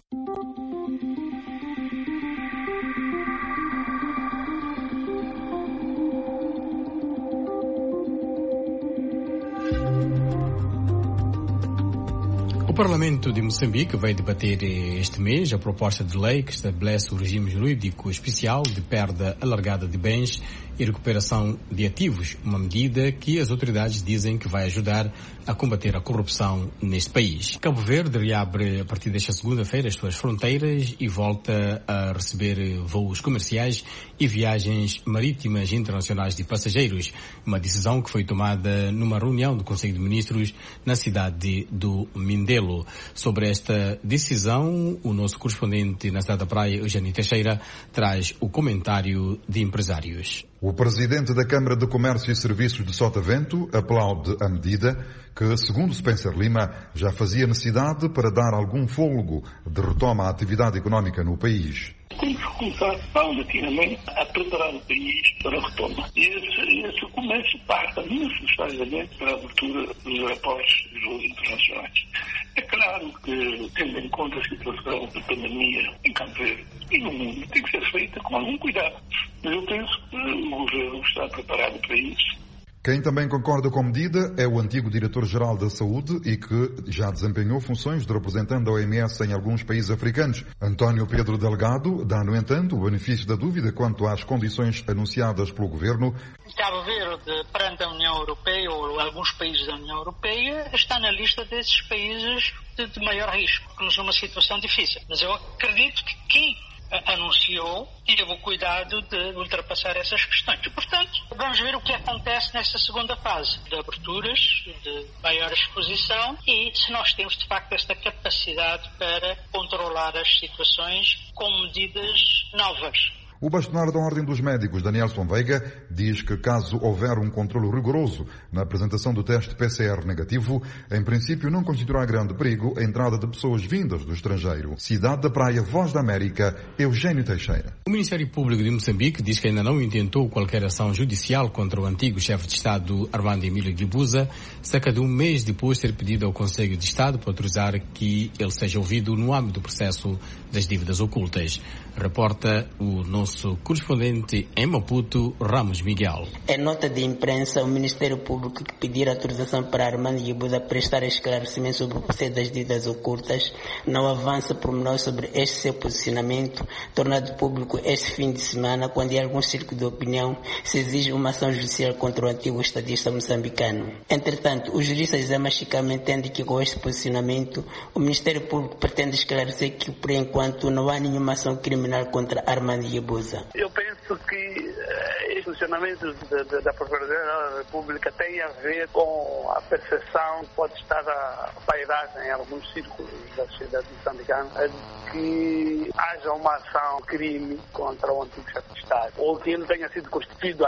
O Parlamento de Moçambique vai debater este mês a proposta de lei que estabelece o regime jurídico especial de perda alargada de bens e recuperação de ativos, uma medida que as autoridades dizem que vai ajudar a combater a corrupção neste país. Cabo Verde reabre a partir desta segunda-feira as suas fronteiras e volta a receber voos comerciais e viagens marítimas internacionais de passageiros, uma decisão que foi tomada numa reunião do Conselho de Ministros na cidade do Mindelo. Sobre esta decisão, o nosso correspondente na cidade da Praia, Eugênio Teixeira, traz o comentário de empresários. O presidente da Câmara de Comércio e Serviços de Sotavento aplaude a medida que, segundo Spencer Lima, já fazia necessidade para dar algum fôlego de retoma à atividade económica no país. Temos que começar paulatinamente a preparar o país para a retoma. E esse comércio passa necessariamente para a abertura dos aeroportos e voos internacionais. É claro que, tendo em conta a situação da pandemia em Cabo Verde e no mundo, tem que ser feita com algum cuidado. Mas eu penso que o governo está preparado para isso. Quem também concorda com a medida é o antigo diretor-geral da Saúde e que já desempenhou funções de representante da OMS em alguns países africanos. António Pedro Delgado dá, no entanto, o benefício da dúvida quanto às condições anunciaas pelo governo. Cabo Verde, perante a União Europeia ou alguns países da União Europeia, está na lista desses países de maior risco, que nos numa situação difícil. Mas eu acredito que quem anunciou teve o cuidado de ultrapassar essas questões. E, portanto, vamos ver o que acontece nesta segunda fase de aberturas, de maior exposição e se nós temos, de facto, esta capacidade para controlar as situações com medidas novas. O bastonário da Ordem dos Médicos, Danielson Veiga, diz que caso houver um controle rigoroso na apresentação do teste PCR negativo, em princípio não constituirá grande perigo a entrada de pessoas vindas do estrangeiro. Cidade da Praia, Voz da América, Eugênio Teixeira. O Ministério Público de Moçambique diz que ainda não intentou qualquer ação judicial contra o antigo chefe de Estado Armando Emílio Guebuza, cerca de um mês depois de ter pedido ao Conselho de Estado para autorizar que ele seja ouvido no âmbito do processo das dívidas ocultas. Reporta o nosso correspondente em Maputo, Ramos Miguel. Em nota de imprensa, o Ministério Público que pedir autorização para Armando Guebuza prestar esclarecimento sobre o processo das dívidas ocultas não avança pormenores sobre este seu posicionamento, tornado público este fim de semana, quando em alguns círculos de opinião se exige uma ação judicial contra o antigo estadista moçambicano. Entretanto, o jurista José Machicama entende que com este posicionamento o Ministério Público pretende esclarecer que, por enquanto, não há nenhuma ação criminal contra Armando Guebuza. Eu penso que o funcionamento da Procuradoria da República tem a ver com a percepção que pode estar a pairar em alguns círculos da sociedade moçambicana de que haja uma ação crime contra o antigo chefe de Estado ou que ele tenha sido constituído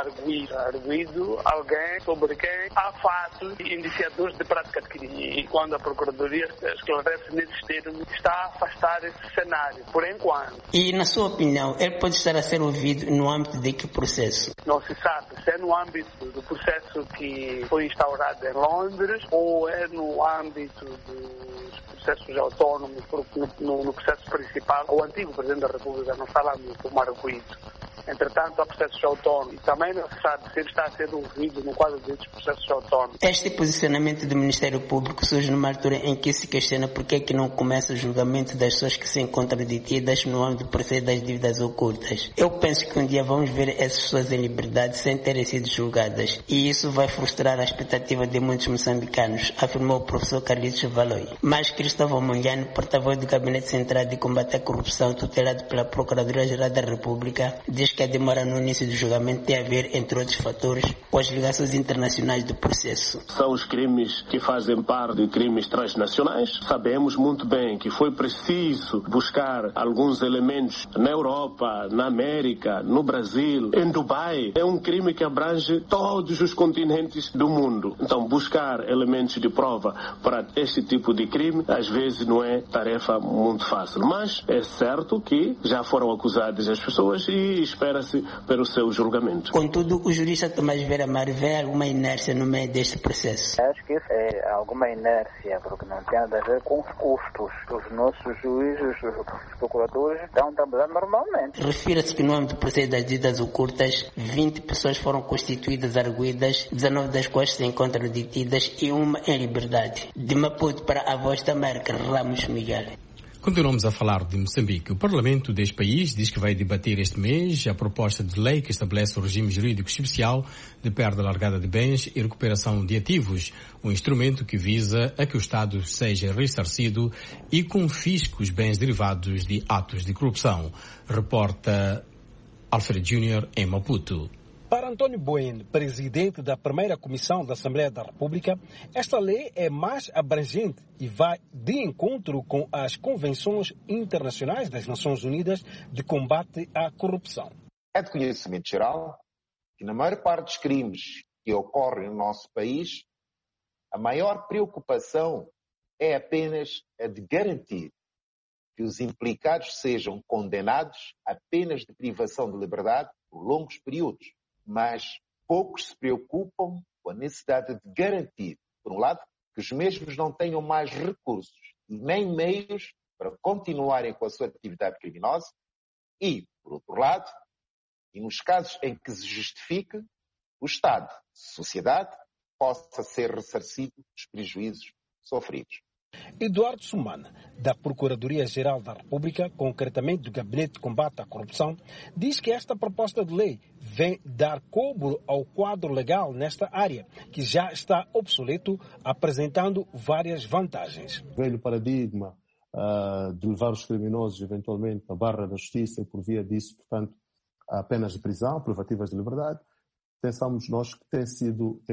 arguido alguém sobre quem há fatos e indiciadores de prática de crime. E quando a Procuradoria esclarece nesses termos, está a afastar esse cenário, por enquanto. E, na sua opinião, ele pode estar a ser ouvido no âmbito de que processo? Não se sabe se é no âmbito do processo que foi instaurado em Londres ou é no âmbito dos processos autónomos, porque no processo principal o antigo Presidente da República não está lá como arguido. Entretanto, há processos autónomos e também não se sabe se ele está a ser ouvido no quadro desses processos autónomos. Este posicionamento do Ministério Público surge numa altura em que se questiona por que é que não começa o julgamento das pessoas que se encontram detidas no âmbito do processo das dívidas ocultas. Eu penso que um dia vamos ver essas pessoas em liberdade sem terem sido julgadas e isso vai frustrar a expectativa de muitos moçambicanos, afirmou o professor Carlitos Valoi. Mas Cristóvão Mongiano, porta-voz do Gabinete Central de Combate à Corrupção tutelado pela Procuradoria-Geral da República, diz Diz que a demora no início do julgamento tem a ver, entre outros fatores, com as ligações internacionais do processo. São os crimes que fazem parte de crimes transnacionais. Sabemos muito bem que foi preciso buscar alguns elementos na Europa, na América, no Brasil, em Dubai. É um crime que abrange todos os continentes do mundo. Então, buscar elementos de prova para este tipo de crime, às vezes não é tarefa muito fácil. Mas é certo que já foram acusadas as pessoas e espera-se pelo seu julgamento. Contudo, o jurista Tomás Vera Mário vê alguma inércia no meio deste processo. Acho que isso é alguma inércia, porque não tem nada a ver com os custos. Os nossos juízes, os procuradores estão trabalhando normalmente. Refira-se que no âmbito do processo das ditas ocultas, 20 pessoas foram constituídas arguidas, 19 das quais se encontram detidas e uma em liberdade. De Maputo para a Voz da América, Ramos Miguel. Continuamos a falar de Moçambique. O Parlamento deste país diz que vai debater este mês a proposta de lei que estabelece o regime jurídico especial de perda largada de bens e recuperação de ativos, um instrumento que visa a que o Estado seja ressarcido e confisque os bens derivados de atos de corrupção. Reporta Alfred Júnior em Maputo. Para António Bueno, presidente da primeira Comissão da Assembleia da República, esta lei é mais abrangente e vai de encontro com as convenções internacionais das Nações Unidas de combate à corrupção. É de conhecimento geral que na maior parte dos crimes que ocorrem no nosso país, a maior preocupação é apenas a de garantir que os implicados sejam condenados a penas de privação de liberdade por longos períodos. Mas poucos se preocupam com a necessidade de garantir, por um lado, que os mesmos não tenham mais recursos e nem meios para continuarem com a sua atividade criminosa e, por outro lado, e nos casos em que se justifique, o Estado, a sociedade, possa ser ressarcido dos prejuízos sofridos. Eduardo Sumana, da Procuradoria-Geral da República, concretamente do Gabinete de Combate à Corrupção, diz que esta proposta de lei vem dar cobro ao quadro legal nesta área, que já está obsoleto, apresentando várias vantagens. O velho paradigma de levar os criminosos, eventualmente, à barra da justiça e, por via disso, portanto, a penas de prisão, privativas de liberdade, pensamos nós que tem sido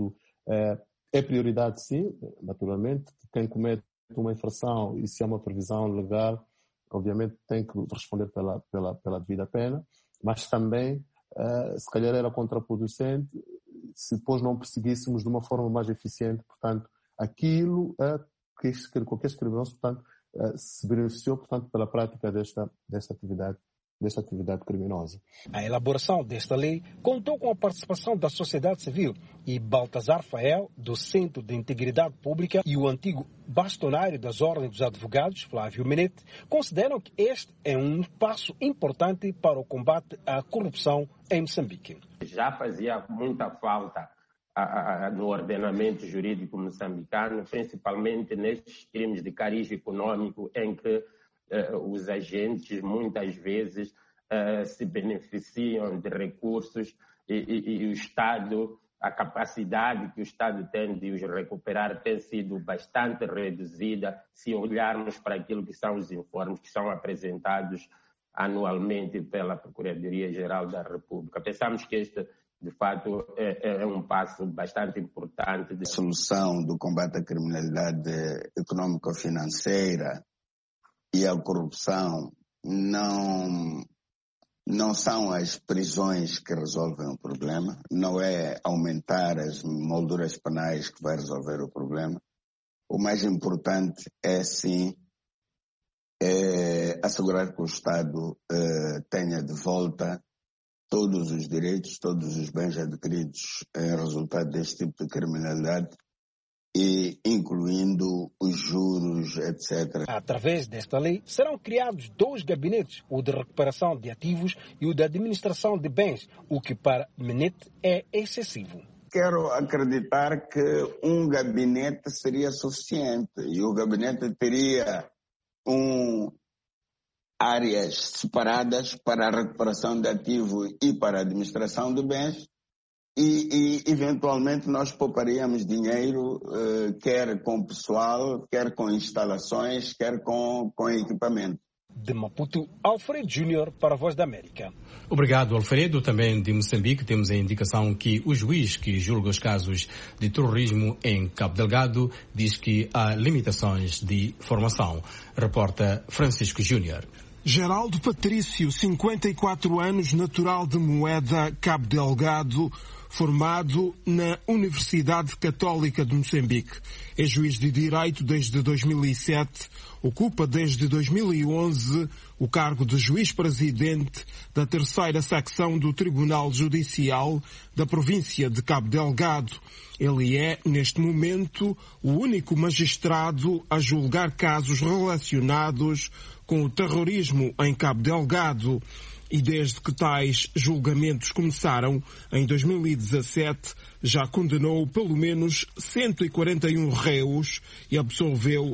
é prioridade, sim, naturalmente. Quem comete uma infração e se há uma previsão legal, obviamente tem que responder pela devida pena, mas também, se calhar era contraproducente se depois não perseguíssemos de uma forma mais eficiente, portanto, aquilo que qualquer criminoso, portanto, se beneficiou, portanto, pela prática desta atividade criminosa. A elaboração desta lei contou com a participação da sociedade civil e Baltazar Fael, do Centro de Integridade Pública, e o antigo bastonário das Ordens dos Advogados, Flávio Menete, consideram que este é um passo importante para o combate à corrupção em Moçambique. Já fazia muita falta no ordenamento jurídico moçambicano, principalmente nestes crimes de cariz econômico em que os agentes muitas vezes se beneficiam de recursos e o Estado, a capacidade que o Estado tem de os recuperar tem sido bastante reduzida se olharmos para aquilo que são os informes que são apresentados anualmente pela Procuradoria-Geral da República. Pensamos que este, de fato, é um passo bastante importante. A solução do combate à criminalidade econômico-financeira e a corrupção não são as prisões que resolvem o problema, não é aumentar as molduras penais que vai resolver o problema. O mais importante é, sim, assegurar que o Estado tenha de volta todos os direitos, todos os bens adquiridos em resultado deste tipo de criminalidade, e incluindo os juros, etc. Através desta lei, serão criados 2 gabinetes, o de recuperação de ativos e o de administração de bens, o que para Menete é excessivo. Quero acreditar que um gabinete seria suficiente e o gabinete teria áreas separadas para a recuperação de ativos e para a administração de bens. E eventualmente nós pouparíamos dinheiro, quer com pessoal, quer com instalações, quer com equipamento. De Maputo, Alfredo Júnior para a Voz da América. Obrigado, Alfredo. Também de Moçambique temos a indicação que o juiz que julga os casos de terrorismo em Cabo Delgado diz que há limitações de formação. Reporta Francisco Júnior. Geraldo Patrício, 54 anos, natural de Moeda, Cabo Delgado, formado na Universidade Católica de Moçambique. É juiz de direito desde 2007, ocupa desde 2011 o cargo de juiz-presidente da terceira secção do Tribunal Judicial da província de Cabo Delgado. Ele é, neste momento, o único magistrado a julgar casos relacionados com o terrorismo em Cabo Delgado. E desde que tais julgamentos começaram, em 2017, já condenou pelo menos 141 réus e absolveu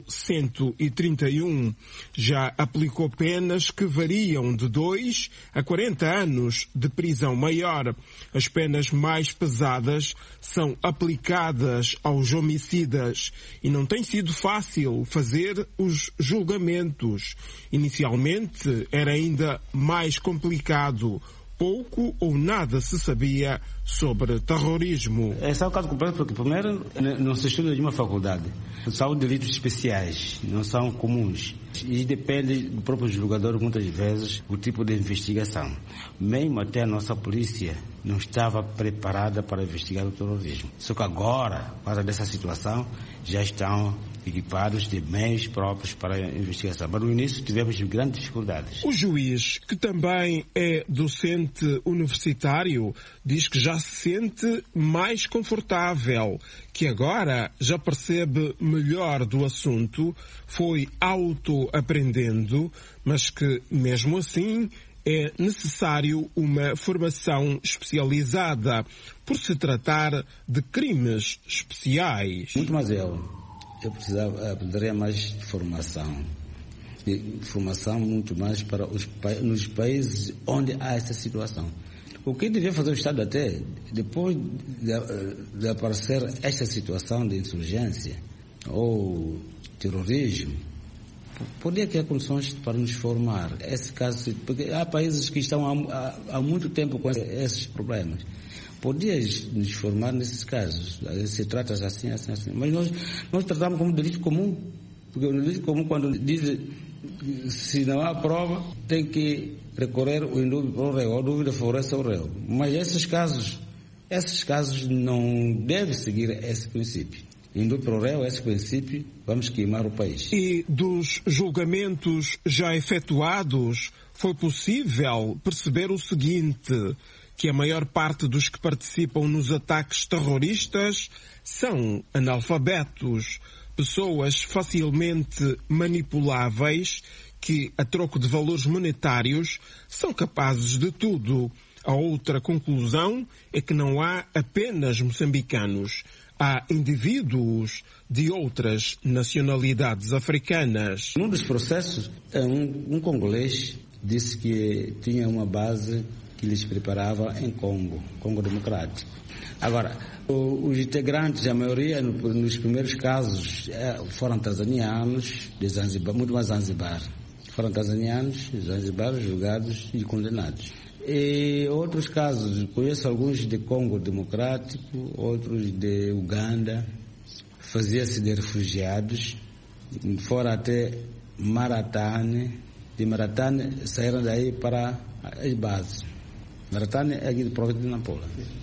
131. Já aplicou penas que variam de 2 a 40 anos de prisão maior. As penas mais pesadas são aplicadas aos homicidas e não tem sido fácil fazer os julgamentos. Inicialmente era ainda mais complicado. Pouco ou nada se sabia sobre terrorismo. Esse é o caso complexo porque, primeiro, não se estuda de uma faculdade. São delitos especiais, não são comuns. E depende do próprio julgador, muitas vezes, o tipo de investigação. Mesmo até a nossa polícia não estava preparada para investigar o terrorismo. Só que agora, por causa dessa situação, já estão equipados de meios próprios para a investigação. Mas no início tivemos grandes dificuldades. O juiz, que também é docente universitário, diz que já se sente mais confortável, que agora já percebe melhor do assunto, foi autoaprendendo, mas que mesmo assim é necessário uma formação especializada, por se tratar de crimes especiais. Muito mais eu precisaria mais de formação muito mais para nos países onde há essa situação. O que devia fazer o Estado até, depois de aparecer esta situação de insurgência ou terrorismo, poderia criar condições para nos formar. Esse caso, porque há países que estão há muito tempo com esses problemas. Podia nos formar nesses casos. Se trata assim. Mas nós tratamos como delito comum. Porque o delito comum, quando diz se não há prova, tem que recorrer o indúbio para o réu. A dúvida favorece ao réu. Mas esses casos não devem seguir esse princípio. Indo para o réu, esse princípio, vamos queimar o país. E dos julgamentos já efetuados, foi possível perceber o seguinte, que a maior parte dos que participam nos ataques terroristas são analfabetos, pessoas facilmente manipuláveis que, a troco de valores monetários, são capazes de tudo. A outra conclusão é que não há apenas moçambicanos. Há indivíduos de outras nacionalidades africanas. Num dos processos, um congolês disse que tinha uma base que lhes preparava em Congo Democrático. Agora, os integrantes, a maioria, nos primeiros casos, foram tanzanianos, de Zanzibar, muito mais Zanzibar. Foram tanzanianos, Zanzibar, julgados e condenados. E outros casos, conheço alguns de Congo Democrático, outros de Uganda, fazia-se de refugiados, fora até Maratane. De Maratane saíram daí para as bases. Maratane é aqui de província de Nampula.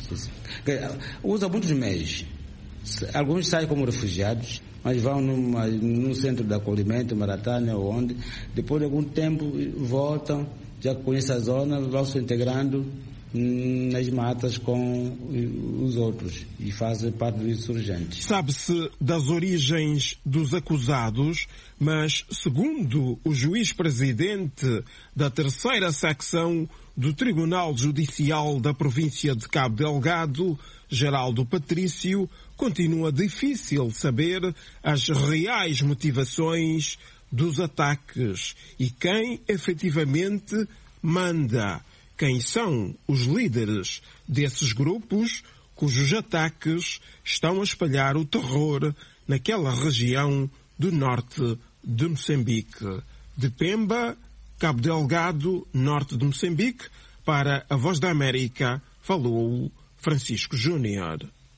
Usa muitos meios. Alguns saem como refugiados, mas vão num centro de acolhimento, Maratane ou onde, depois de algum tempo voltam, já conhecem a zona, vão se integrando nas matas com os outros e fazem parte dos insurgentes. Sabe-se das origens dos acusados, mas segundo o juiz-presidente da terceira secção do Tribunal Judicial da província de Cabo Delgado, Geraldo Patrício, continua difícil saber as reais motivações dos ataques e quem efetivamente manda. Quem são os líderes desses grupos cujos ataques estão a espalhar o terror naquela região do norte de Moçambique. De Pemba, Cabo Delgado, norte de Moçambique. Para a Voz da América, falou Francisco Júnior.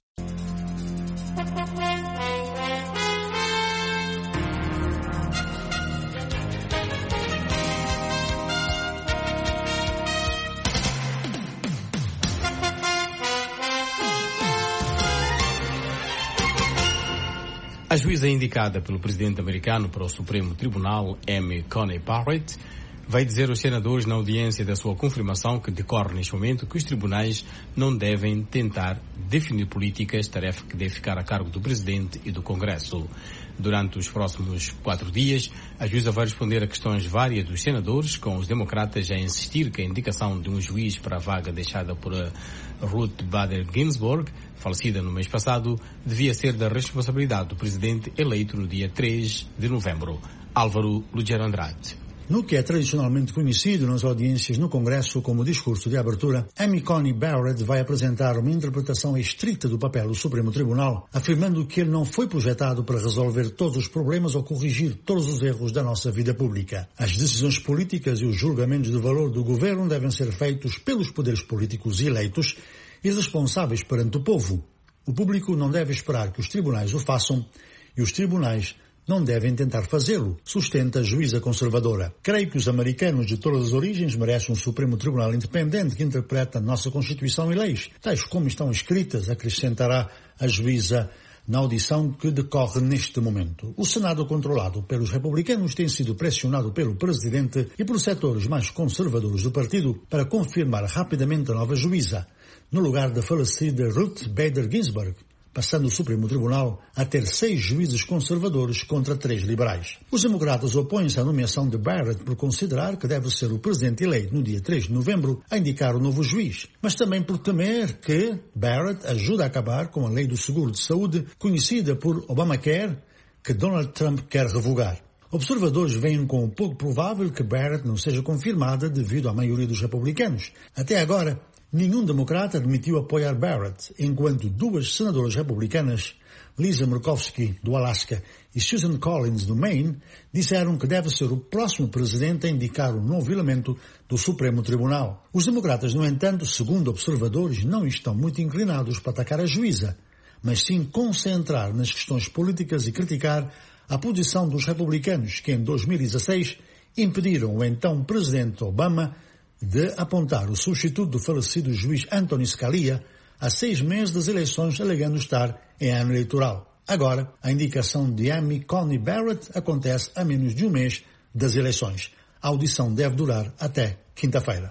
A juíza indicada pelo presidente americano para o Supremo Tribunal, Amy Coney Barrett, vai dizer aos senadores na audiência da sua confirmação que decorre neste momento que os tribunais não devem tentar definir políticas, tarefa que deve ficar a cargo do presidente e do Congresso. Durante os próximos 4 dias, a juíza vai responder a questões várias dos senadores, com os democratas a insistir que a indicação de um juiz para a vaga deixada por Ruth Bader Ginsburg, falecida no mês passado, devia ser da responsabilidade do presidente eleito no dia 3 de novembro. Álvaro Lugero Andrade. No que é tradicionalmente conhecido nas audiências no Congresso como discurso de abertura, Amy Coney Barrett vai apresentar uma interpretação estrita do papel do Supremo Tribunal, afirmando que ele não foi projetado para resolver todos os problemas ou corrigir todos os erros da nossa vida pública. As decisões políticas e os julgamentos de valor do governo devem ser feitos pelos poderes políticos eleitos e responsáveis perante o povo. O público não deve esperar que os tribunais o façam e os tribunais não devem tentar fazê-lo, sustenta a juíza conservadora. Creio que os americanos de todas as origens merecem um Supremo Tribunal independente que interpreta a nossa Constituição e leis, tais como estão escritas, acrescentará a juíza na audição que decorre neste momento. O Senado, controlado pelos republicanos, tem sido pressionado pelo presidente e por setores mais conservadores do partido para confirmar rapidamente a nova juíza, no lugar da falecida Ruth Bader Ginsburg, passando o Supremo Tribunal a ter 6 juízes conservadores contra 3 liberais. Os democratas opõem-se à nomeação de Barrett por considerar que deve ser o presidente eleito no dia 3 de novembro a indicar o novo juiz, mas também por temer que Barrett ajude a acabar com a lei do seguro de saúde, conhecida por Obamacare, que Donald Trump quer revogar. Observadores veem como pouco provável que Barrett não seja confirmada devido à maioria dos republicanos. Até agora, nenhum democrata admitiu apoiar Barrett, enquanto 2 senadoras republicanas, Lisa Murkowski, do Alasca, e Susan Collins, do Maine, disseram que deve ser o próximo presidente a indicar o novo elemento do Supremo Tribunal. Os democratas, no entanto, segundo observadores, não estão muito inclinados para atacar a juíza, mas sim concentrar nas questões políticas e criticar a posição dos republicanos que, em 2016, impediram o então presidente Obama de apontar o substituto do falecido juiz Anthony Scalia a 6 meses das eleições, alegando estar em ano eleitoral. Agora, a indicação de Amy Coney Barrett acontece a menos de um mês das eleições. A audição deve durar até quinta-feira.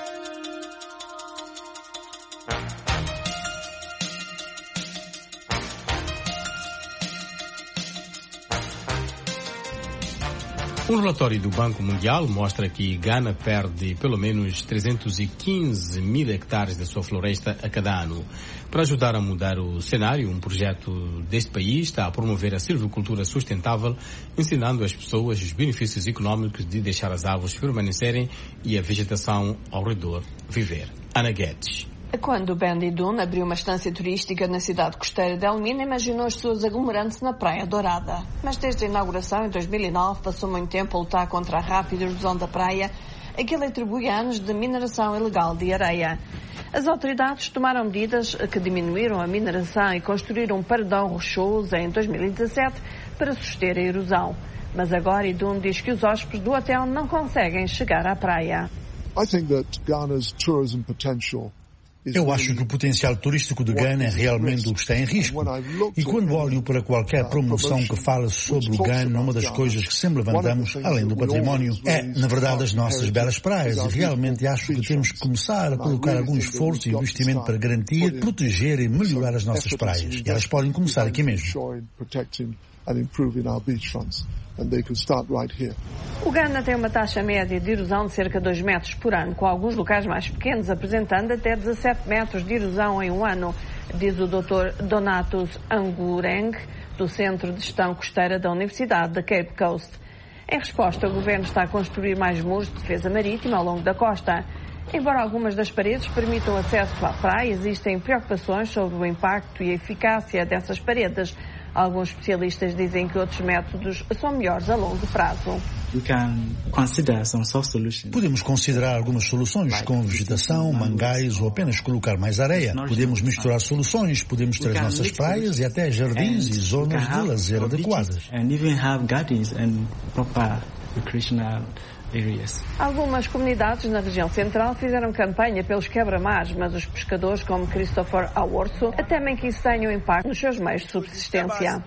Um relatório do Banco Mundial mostra que Gana perde pelo menos 315 mil hectares da sua floresta a cada ano. Para ajudar a mudar o cenário, um projeto deste país está a promover a silvicultura sustentável, ensinando às pessoas os benefícios econômicos de deixar as árvores permanecerem e a vegetação ao redor viver. Ana Guedes. Quando Bandy Dune abriu uma estância turística na cidade costeira de Elmina, imaginou as pessoas aglomerando-se na Praia Dourada. Mas desde a inauguração, em 2009, passou muito tempo a lutar contra a rápida erosão da praia, a que ele atribui anos de mineração ilegal de areia. As autoridades tomaram medidas que diminuíram a mineração e construíram um paredão rochoso em 2017 para suster a erosão. Mas agora Idun diz que os hóspedes do hotel não conseguem chegar à praia. Eu acho que o potencial turístico de Gana é realmente o que está em risco. E quando olho para qualquer promoção que fala sobre o Gana, uma das coisas que sempre levantamos, além do património, é, na verdade, as nossas belas praias. E realmente acho que temos que começar a colocar algum esforço e investimento para garantir, proteger e melhorar as nossas praias. E elas podem começar aqui mesmo. O Ghana tem uma taxa média de erosão de cerca de 2 metros por ano, com alguns locais mais pequenos apresentando até 17 metros de erosão em um ano, diz o Dr. Donatus Angureng, do Centro de Gestão Costeira da Universidade da Cape Coast. Em resposta, o Governo está a construir mais muros de defesa marítima ao longo da costa. Embora algumas das paredes permitam acesso à praia, existem preocupações sobre o impacto e a eficácia dessas paredes, Alguns especialistas dizem que outros métodos são melhores a longo prazo. Podemos considerar algumas soluções, como vegetação, mangais ou apenas colocar mais areia. Podemos misturar soluções, podemos ter as nossas praias e até jardins e zonas de lazer adequadas. Algumas comunidades na região central fizeram campanha pelos quebra-mares, mas os pescadores, como Christopher Aworso, temem que isso tenha um impacto nos seus meios de subsistência.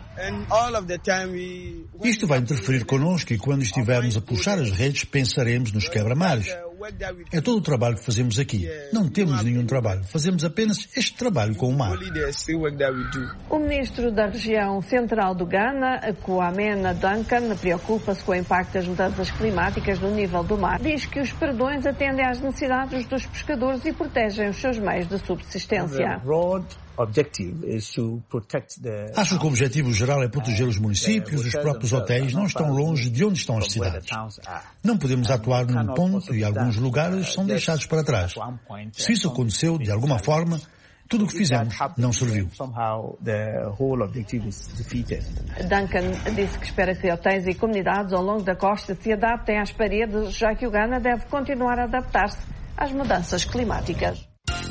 Isto vai interferir connosco e quando estivermos a puxar as redes pensaremos nos quebra-mares. É todo o trabalho que fazemos aqui. Não temos nenhum trabalho. Fazemos apenas este trabalho com o mar. O ministro da região central do Ghana, Kwame Duncan, preocupa-se com o impacto das mudanças climáticas no nível do mar. Diz que os perdões atendem às necessidades dos pescadores e protegem os seus meios de subsistência. Acho que o objetivo geral é proteger os municípios, os próprios hotéis não estão longe de onde estão as cidades. Não podemos atuar num ponto e alguns lugares são deixados para trás. Se isso aconteceu, de alguma forma, tudo o que fizemos não serviu. Duncan disse que espera que hotéis e comunidades ao longo da costa se adaptem às paredes, já que o Ghana deve continuar a adaptar-se às mudanças climáticas.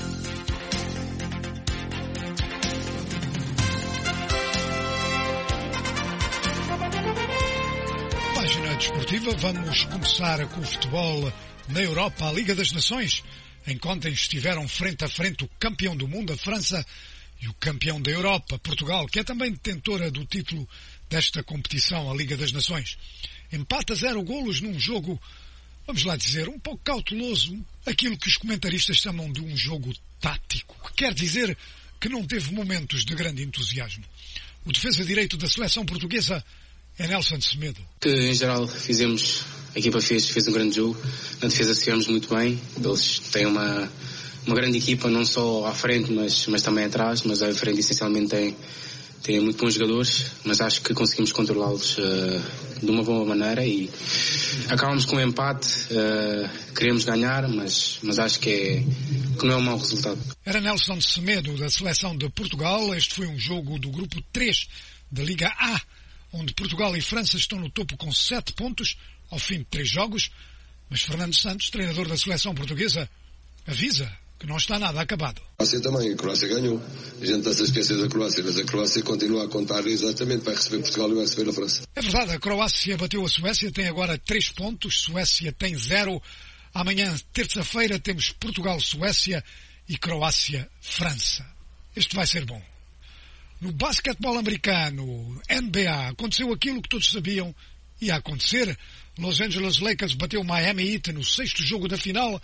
Desportiva, vamos começar com o futebol na Europa, a Liga das Nações, em que ontem estiveram frente a frente o campeão do mundo, a França, e o campeão da Europa, Portugal, que é também detentora do título desta competição, a Liga das Nações. Empate a 0 golos num jogo, vamos lá dizer, um pouco cauteloso, aquilo que os comentaristas chamam de um jogo tático, que quer dizer que não teve momentos de grande entusiasmo. O defesa direito da seleção portuguesa é Nelson Semedo. Que em geral a equipa fez um grande jogo, na defesa estivemos muito bem, eles têm uma grande equipa, não só à frente, mas também atrás, mas à frente essencialmente tem muito bons jogadores, mas acho que conseguimos controlá-los de uma boa maneira e acabamos com um empate, queremos ganhar, mas acho que não é um mau resultado. Era Nelson Semedo da seleção de Portugal, este foi um jogo do grupo 3 da Liga A, onde Portugal e França estão no topo com 7 pontos ao fim de 3 jogos, mas Fernando Santos, treinador da seleção portuguesa, avisa que não está nada acabado. A Croácia ganhou. A gente está a esquecer da Croácia, mas a Croácia continua a contar exatamente, vai receber Portugal e vai receber a França. É verdade, a Croácia bateu a Suécia, tem agora 3 pontos, Suécia tem 0. Amanhã, terça-feira, temos Portugal-Suécia e Croácia-França. Este vai ser bom. No basquetebol americano, NBA, aconteceu aquilo que todos sabiam ia acontecer. Los Angeles Lakers bateu Miami Heat no 6º jogo da final,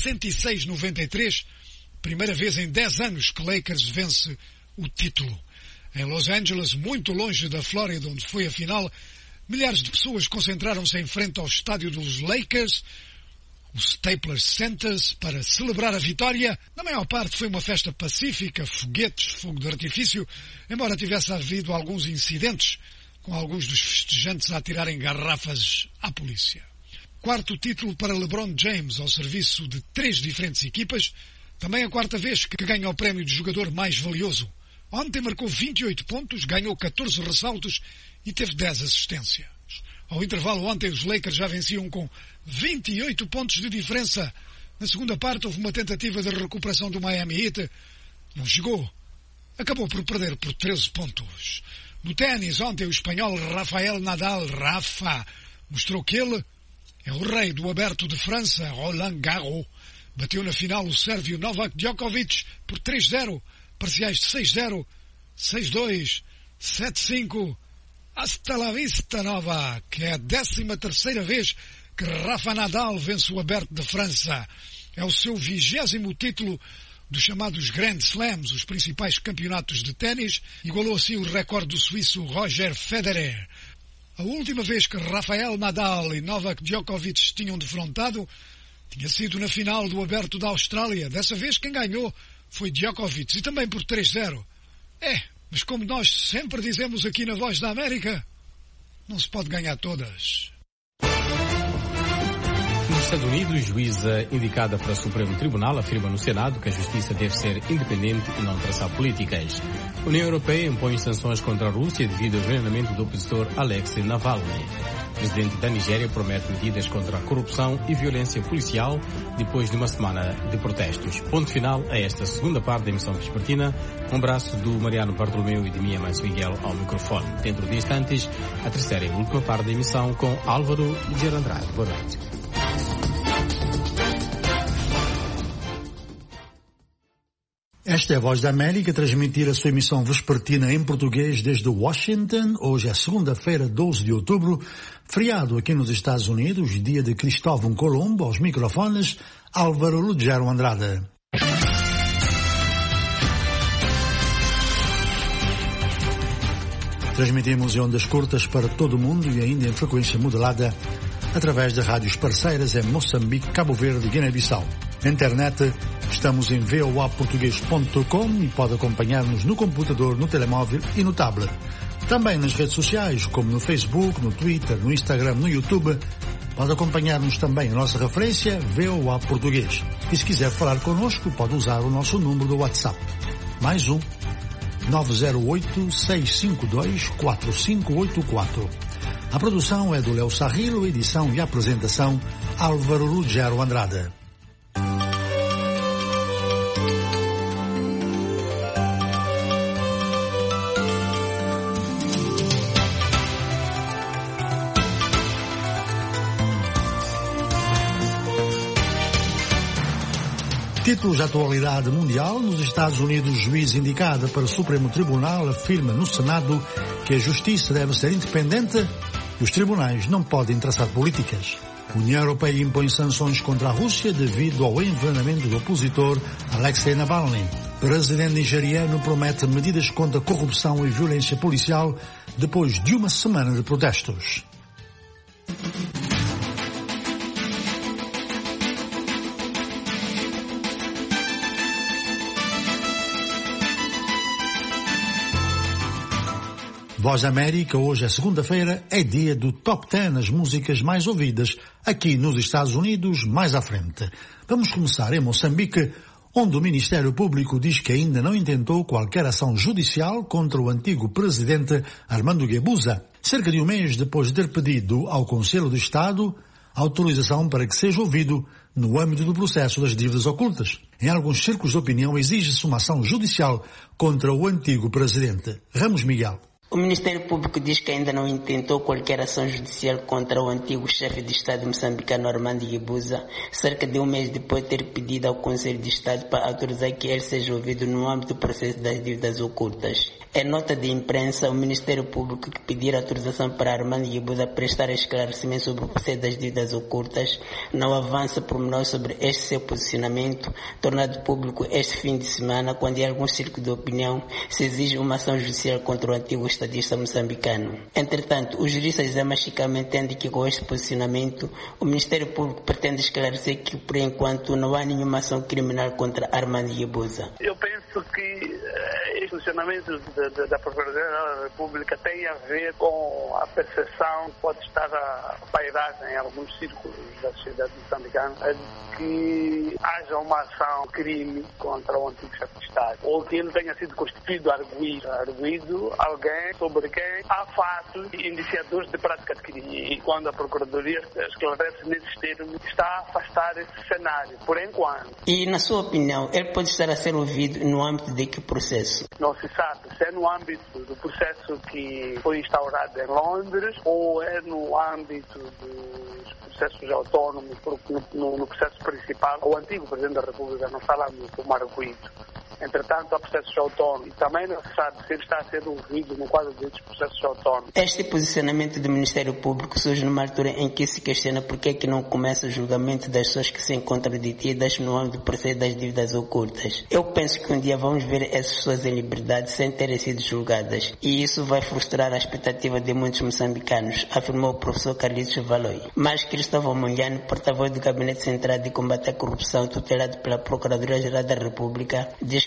106-93. Primeira vez em 10 anos que Lakers vence o título. Em Los Angeles, muito longe da Flórida, onde foi a final, milhares de pessoas concentraram-se em frente ao estádio dos Lakers, o Staples Center, para celebrar a vitória. Na maior parte foi uma festa pacífica, foguetes, fogo de artifício, embora tivesse havido alguns incidentes, com alguns dos festejantes a atirarem garrafas à polícia. 4º título para LeBron James, ao serviço de 3 diferentes equipas, também a 4ª vez que ganha o prémio de jogador mais valioso. Ontem marcou 28 pontos, ganhou 14 ressaltos e teve 10 assistências. Ao intervalo ontem os Lakers já venciam com 28 pontos de diferença. Na segunda parte houve uma tentativa de recuperação do Miami Heat. Não chegou. Acabou por perder por 13 pontos. No ténis ontem o espanhol Rafael Nadal, Rafa, mostrou que ele é o rei do aberto de França, Roland Garros. Bateu na final o sérvio Novak Djokovic por 3-0, parciais de 6-0, 6-2, 7-5. Hasta la vista, Nova, que é a 13ª vez que Rafa Nadal vence o Aberto de França. É o seu 20º título dos chamados Grand Slams, os principais campeonatos de ténis. Igualou assim o recorde do suíço Roger Federer. A última vez que Rafael Nadal e Novak Djokovic tinham defrontado tinha sido na final do Aberto da Austrália. Dessa vez quem ganhou foi Djokovic, e também por 3-0. Mas como nós sempre dizemos aqui na Voz da América, não se pode ganhar todas. Estados Unidos, juíza indicada para o Supremo Tribunal afirma no Senado que a justiça deve ser independente e não traçar políticas. A União Europeia impõe sanções contra a Rússia devido ao envenenamento do opositor Alexei Navalny. O presidente da Nigéria promete medidas contra a corrupção e violência policial depois de uma semana de protestos. Ponto final a esta segunda parte da emissão vespertina. Um abraço do Mariano Bartolomeu e de Mia Manso Miguel ao microfone. Dentro de instantes, a terceira e última parte da emissão com Álvaro de Andrade. Boa noite. Esta é a Voz da América, transmitir a sua emissão vespertina em português desde Washington. Hoje é segunda-feira, 12 de outubro, feriado aqui nos Estados Unidos, dia de Cristóvão Colombo. Aos microfones, Álvaro Lugero Andrade. Transmitimos em ondas curtas para todo o mundo e ainda em frequência modulada através de rádios parceiras em Moçambique, Cabo Verde e Guiné-Bissau. Na internet, estamos em voaportugues.com e pode acompanhar-nos no computador, no telemóvel e no tablet. Também nas redes sociais, como no Facebook, no Twitter, no Instagram, no YouTube. Pode acompanhar-nos também a nossa referência VOA Português. E se quiser falar connosco, pode usar o nosso número do WhatsApp. Mais 908-652-4584. A produção é do Léo Sarrilo, edição e apresentação Álvaro Lugero Andrade. Títulos de atualidade mundial. Nos Estados Unidos, juiz indicada para o Supremo Tribunal afirma no Senado que a justiça deve ser independente e os tribunais não podem traçar políticas. A União Europeia impõe sanções contra a Rússia devido ao envenenamento do opositor Alexei Navalny. O presidente nigeriano promete medidas contra a corrupção e violência policial depois de uma semana de protestos. Voz da América, hoje é segunda-feira, é dia do Top 10, as músicas mais ouvidas aqui nos Estados Unidos, mais à frente. Vamos começar em Moçambique, onde o Ministério Público diz que ainda não intentou qualquer ação judicial contra o antigo presidente Armando Guebuza, cerca de um mês depois de ter pedido ao Conselho de Estado autorização para que seja ouvido no âmbito do processo das dívidas ocultas. Em alguns círculos de opinião exige-se uma ação judicial contra o antigo presidente. Ramos Miguel. O Ministério Público diz que ainda não intentou qualquer ação judicial contra o antigo chefe de Estado moçambicano Armando Guebuza, cerca de um mês depois de ter pedido ao Conselho de Estado para autorizar que ele seja ouvido no âmbito do processo das dívidas ocultas. Em nota de imprensa, o Ministério Público que pedir autorização para Armando Guebuza prestar esclarecimento sobre o processo das dívidas ocultas não avança pormenores sobre este seu posicionamento, tornado público este fim de semana, quando em alguns círculos de opinião se exige uma ação judicial contra o antigo estadista moçambicano. Entretanto, o jurista José Machicama entende que com este posicionamento o Ministério Público pretende esclarecer que por enquanto não há nenhuma ação criminal contra Armando Guebuza. Eu penso que esse posicionamento da Procuradoria da República tem a ver com a percepção que pode estar a pairar em alguns círculos da sociedade moçambicana de que haja uma ação crime contra o antigo chefe de Estado, ou que ele tenha sido constituído arguido alguém sobre quem há fatos indiciadores de prática de crime. E quando a Procuradoria esclarece nesses termos, está a afastar esse cenário, por enquanto. E, na sua opinião, ele pode estar a ser ouvido no âmbito de que processo? Não se sabe se é no âmbito do processo que foi instaurado em Londres ou é no âmbito dos processos autónomos, porque no processo principal o antigo Presidente da República não está lá como arguido. Entretanto, há processos autónomos e também não se sabe se ele está a ser ouvido no quadro desses processos autónomos. Este posicionamento do Ministério Público surge numa altura em que se questiona por que é que não começa o julgamento das pessoas que se encontram detidas no âmbito do processo das dívidas ocultas. Eu penso que um dia vamos ver essas pessoas em liberdade sem terem sido julgadas e isso vai frustrar a expectativa de muitos moçambicanos, afirmou o professor Carlitos Valoi. Mas Cristóvão Mongiano, porta-voz do Gabinete Central de Combate à Corrupção tutelado pela Procuradoria-Geral da República, diz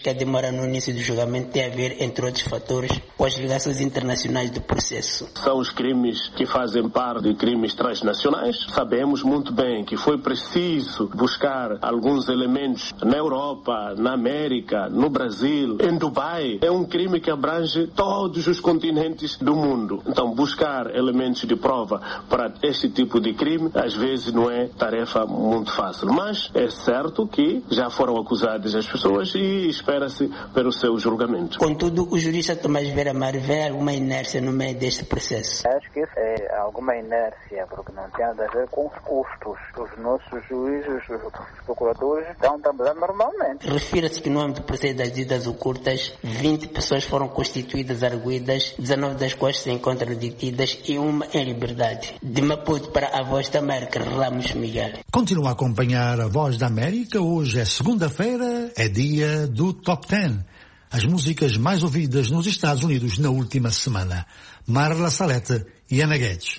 que a demora no início do julgamento tem a ver, entre outros fatores, com as ligações internacionais do processo. São os crimes que fazem parte de crimes transnacionais. Sabemos muito bem que foi preciso buscar alguns elementos na Europa, na América, no Brasil, em Dubai. É um crime que abrange todos os continentes do mundo. Então, buscar elementos de prova para este tipo de crime, às vezes não é tarefa muito fácil. Mas é certo que já foram acusadas as pessoas e espera-se pelo seu julgamento. Contudo, o jurista Tomás Vera Mar vê alguma inércia no meio deste processo. Acho que isso é alguma inércia, porque não tem nada a ver com os custos. Os nossos juízes, os procuradores estão trabalhando normalmente. Refira-se que no âmbito do processo das ditas ocultas, 20 pessoas foram constituídas arguidas, 19 das quais se encontram detidas e uma em liberdade. De Maputo para a Voz da América, Ramos Miguel. Continua a acompanhar a Voz da América. Hoje é segunda-feira, é dia do Top 10. As músicas mais ouvidas nos Estados Unidos na última semana. Marla Salete e Ana Guedes.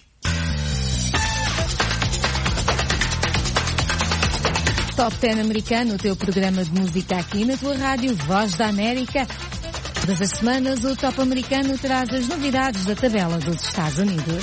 Top 10 americano, o teu programa de música aqui na tua rádio Voz da América. Todas as semanas o Top americano traz as novidades da tabela dos Estados Unidos.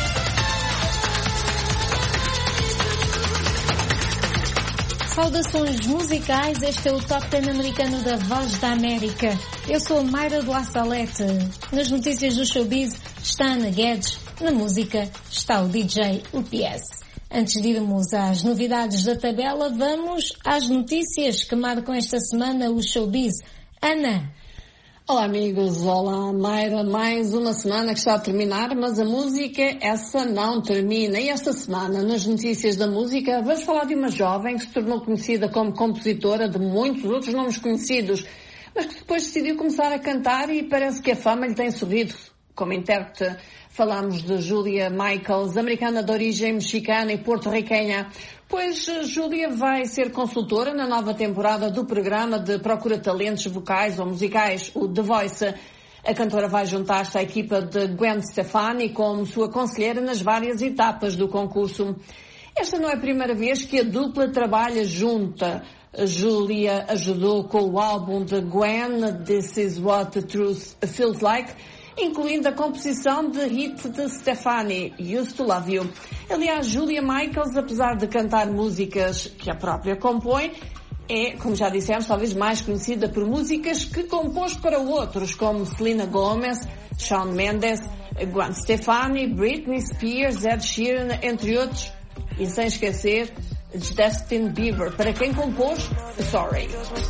Saudações musicais, este é o Top 10 americano da Voz da América. Eu sou a Mayra de La Salete. Nas notícias do showbiz está a Ana Guedes, na música está o DJ UPS. Antes de irmos às novidades da tabela, vamos às notícias que marcam esta semana o showbiz. Ana. Olá amigos, olá Mayra, mais uma semana que está a terminar, mas a música, essa não termina. E esta semana, nas notícias da música, vamos falar de uma jovem que se tornou conhecida como compositora de muitos outros nomes conhecidos, mas que depois decidiu começar a cantar e parece que a fama lhe tem sorrido como intérprete. Falamos de Julia Michaels, americana de origem mexicana e porto-riquenha. Pois Júlia vai ser consultora na nova temporada do programa de procura talentos vocais ou musicais, o The Voice. A cantora vai juntar-se à equipa de Gwen Stefani como sua conselheira nas várias etapas do concurso. Esta não é a primeira vez que a dupla trabalha junta. A Júlia ajudou com o álbum de Gwen, This Is What the Truth Feels Like, incluindo a composição de hit de Stefani, Used to Love You. Aliás, Julia Michaels, apesar de cantar músicas que a própria compõe, é, como já dissemos, talvez mais conhecida por músicas que compôs para outros, como Selena Gomez, Shawn Mendes, Gwen Stefani, Britney Spears, Ed Sheeran, entre outros. E sem esquecer Justin Bieber, para quem compôs Sorry.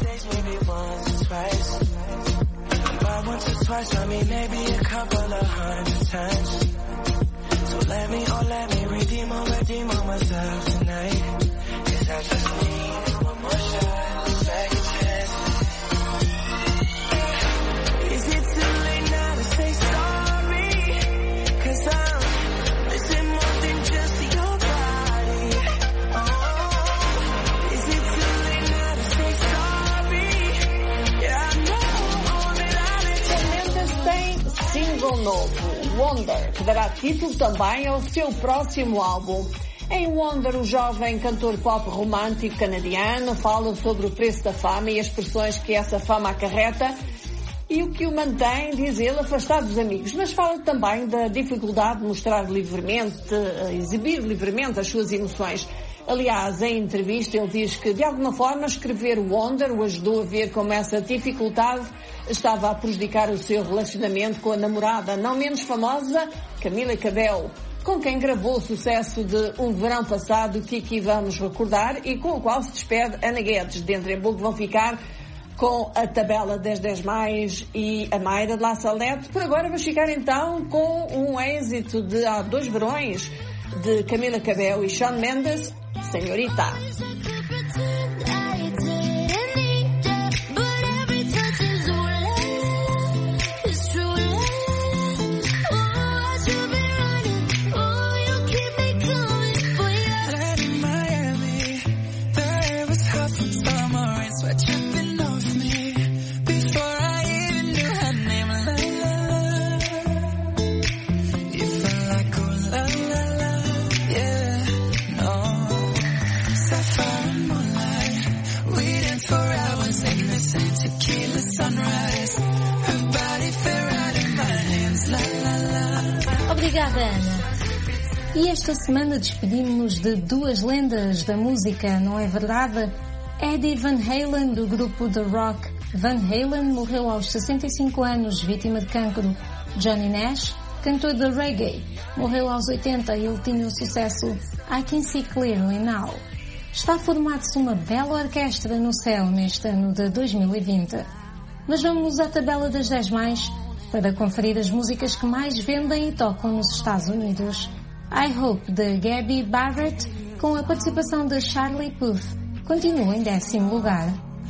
Once or twice, I mean maybe a couple of 100 times. So let me redeem on myself tonight. 'Cause I just need one more shot, second chance. Is it too late now to say sorry? 'Cause I'm missing more than just your body. Oh, is it too late now to say sorry? Yeah, I know. Tem single novo, Wonder, que dará título também ao seu próximo álbum. Em Wonder, o jovem cantor pop romântico canadiano fala sobre o preço da fama e as pressões que essa fama acarreta e o que o mantém, diz ele, afastado dos amigos. Mas fala também da dificuldade de mostrar livremente, exibir livremente as suas emoções. Aliás, em entrevista ele diz que, de alguma forma, escrever Wonder o ajudou a ver como essa dificuldade estava a prejudicar o seu relacionamento com a namorada não menos famosa, Camila Cabello, com quem gravou o sucesso de Um Verão Passado, que aqui vamos recordar, e com o qual se despede Ana Guedes. Dentro em pouco vão ficar com a tabela das 10 mais e a Mayra de La Salete. Por agora vamos ficar então com um êxito de há 2 verões de Camila Cabello e Shawn Mendes, Senhorita. Sapphire Obrigada, Ana. E esta semana despedimos-nos de duas lendas da música, não é verdade? Eddie Van Halen, do grupo The Rock. Van Halen morreu aos 65 anos, vítima de cancro. Johnny Nash, cantor de reggae, morreu aos 80 e ele tinha o sucesso I Can See Clearly Now. Está a formar-se uma bela orquestra no céu neste ano de 2020. Mas vamos à tabela das 10 mais para conferir as músicas que mais vendem e tocam nos Estados Unidos. I Hope, de Gabby Barrett, com a participação de Charlie Puth, continua em 10º lugar.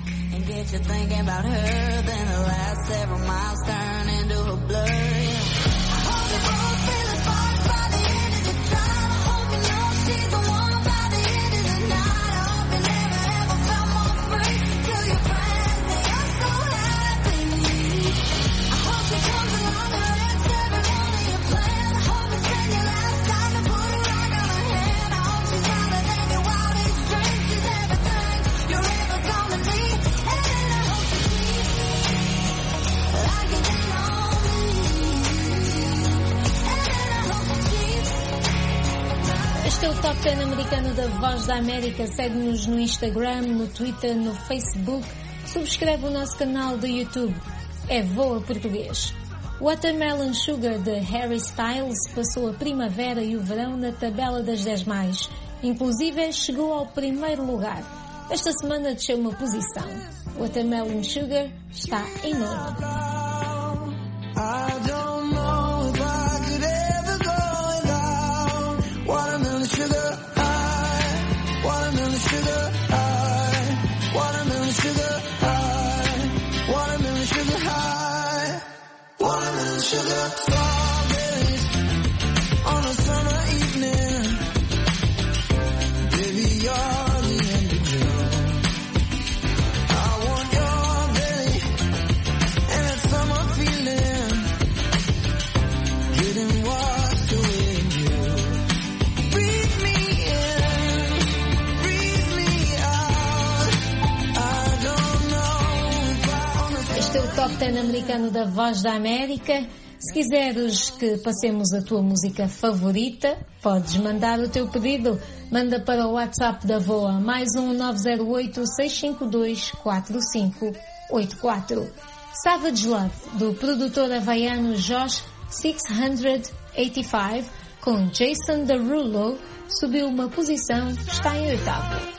Este é o Top 10 americano da Voz da América. Segue-nos no Instagram, no Twitter, no Facebook. Subscreve o nosso canal do YouTube. É Voa Português. Watermelon Sugar, de Harry Styles, passou a primavera e o verão na tabela das 10 mais. Inclusive, chegou ao 1º lugar. Esta semana desceu uma posição. Watermelon Sugar está em 9º. Sugar strawberries on a summer evening. Baby, you're the angel. I want your belly and that summer feeling. Getting washed away in you. Breathe me in, breathe me out. I don't know. Este é o Top 10 americano da Voz da América. Se quiseres que passemos a tua música favorita, podes mandar o teu pedido. Manda para o WhatsApp da VOA, mais 908-652-4584. Savage Love, do produtor havaiano Josh 685, com Jason Derulo, subiu uma posição, está em 8º.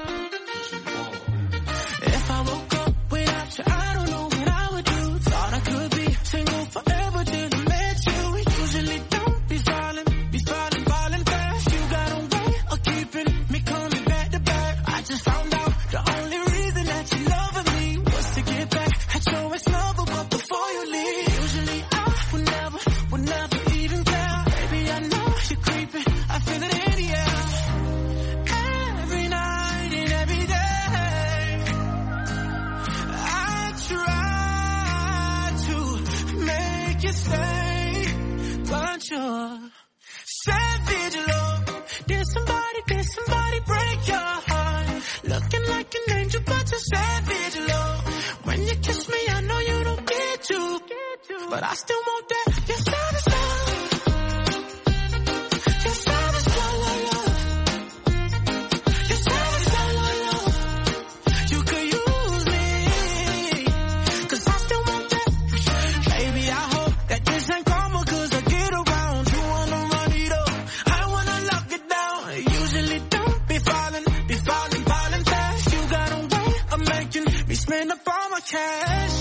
But I still want that. Your savage love. Your savage love. Your savage love. You could use me. 'Cause I still want that. Baby, I hope that this ain't karma, 'cause I get around. You wanna run it up. I wanna lock it down. Usually don't be falling fast. You got a way of making me spend up all my cash.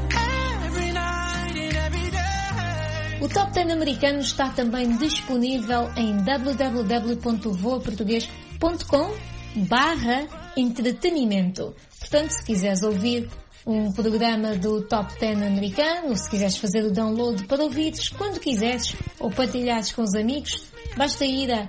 O Top 10 americano está também disponível em www.voaportugues.com/entretenimento. Portanto, se quiseres ouvir um programa do Top 10 americano, se quiseres fazer o download para ouvires quando quiseres ou partilhares com os amigos, basta ir a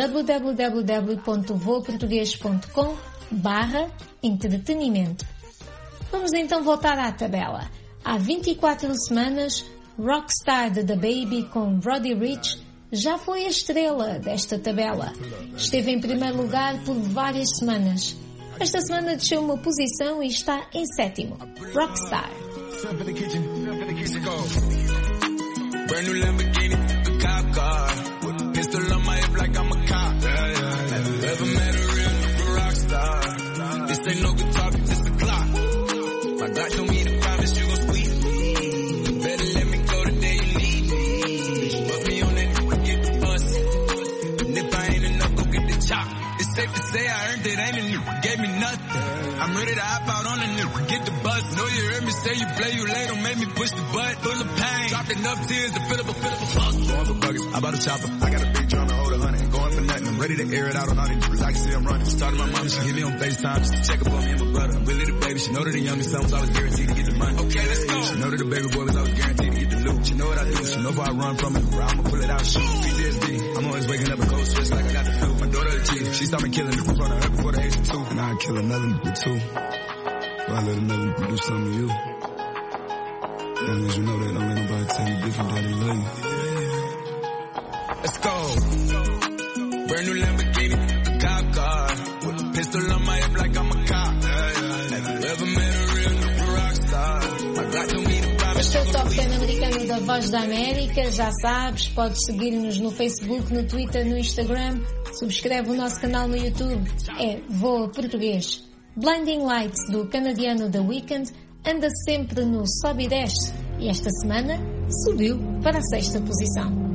www.voaportugues.com/entretenimento. Vamos então voltar à tabela. Há 24 semanas, Rockstar de The Baby com Roddy Ricch já foi a estrela desta tabela. Esteve em primeiro lugar por várias semanas. Esta semana desceu uma posição e está em 7º. Rockstar. Brand new Lamborghini, a cop car. With a pistol on my hip like I'm a cop. Have you ever met a real nigga rock star? This ain't no guitar, it's just a clock. My God told me to promise you gon' squeeze me. You better let me go the day you leave me. Put me on that nigga, get the bus. And if I ain't enough, go get the chop. It's safe to say I earned it, ain't a nigga gave me nothing. I'm ready to hop out on a nigga, get the bus. Know you heard me say you play, you late, don't make me push the button. Full of pain, dropped enough tears to fill up a bus. Going for buggers, I bought a chopper. I got a big drum to hold 100. Ain't going for nothing, I'm ready to air it out on all these niggas. I can see I'm running. Started my mom, she hit me on FaceTime just to check up on me and my brother. I'm really the baby, she know that the youngest son was always guaranteed to get the money. Okay, let's go. She know that the baby boy was always guaranteed to get the loot. She know what I do, she know if I run from it, I'ma pull it out, shoot. PTSD, I'm always waking up a cold switch like I got the flu. My daughter a G, she stopped me killing me in front of her before the age of 2. And I'd kill another nigga too. If I let another nigga do something to you. As long as you know that, don't let nobody tell you different that they love you. Let's go. Brand new Lamborghini, a cop car. With a pistol on my hip like I'm a cop. Have you ever met a real nigga rock star? My God told me to promise. Este é o Top 10 americano da Voz da América, já sabes, podes seguir-nos no Facebook, no Twitter, no Instagram, subscreve o nosso canal no YouTube, é Voa Português. Blinding Lights, do canadiano The Weeknd, anda sempre no sobe e desce, e esta semana subiu para a 6ª posição.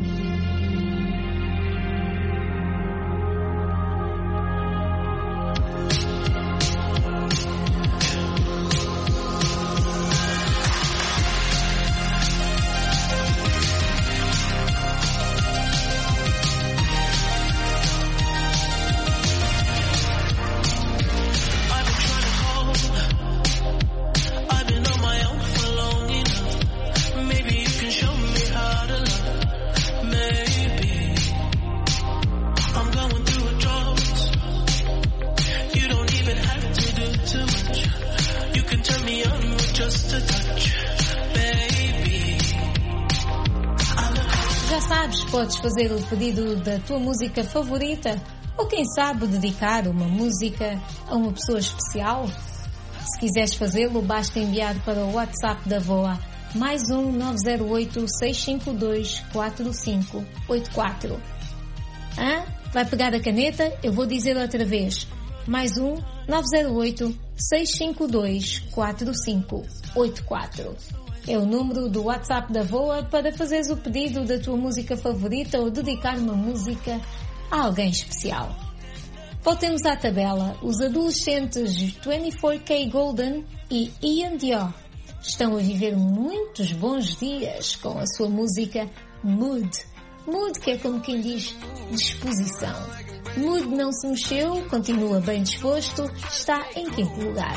Podes fazer o pedido da tua música favorita ou, quem sabe, dedicar uma música a uma pessoa especial. Se quiseres fazê-lo, basta enviar para o WhatsApp da VOA +1 908 652 4584. Vai pegar a caneta? Eu vou dizer outra vez. +1 908 652 4584. É o número do WhatsApp da VOA para fazeres o pedido da tua música favorita ou dedicar uma música a alguém especial. Voltemos à tabela. Os adolescentes 24K Golden e Ian Dior estão a viver muitos bons dias com a sua música Mood. Mood, que é como quem diz disposição. Mood não se mexeu, continua bem disposto, está em 5º lugar.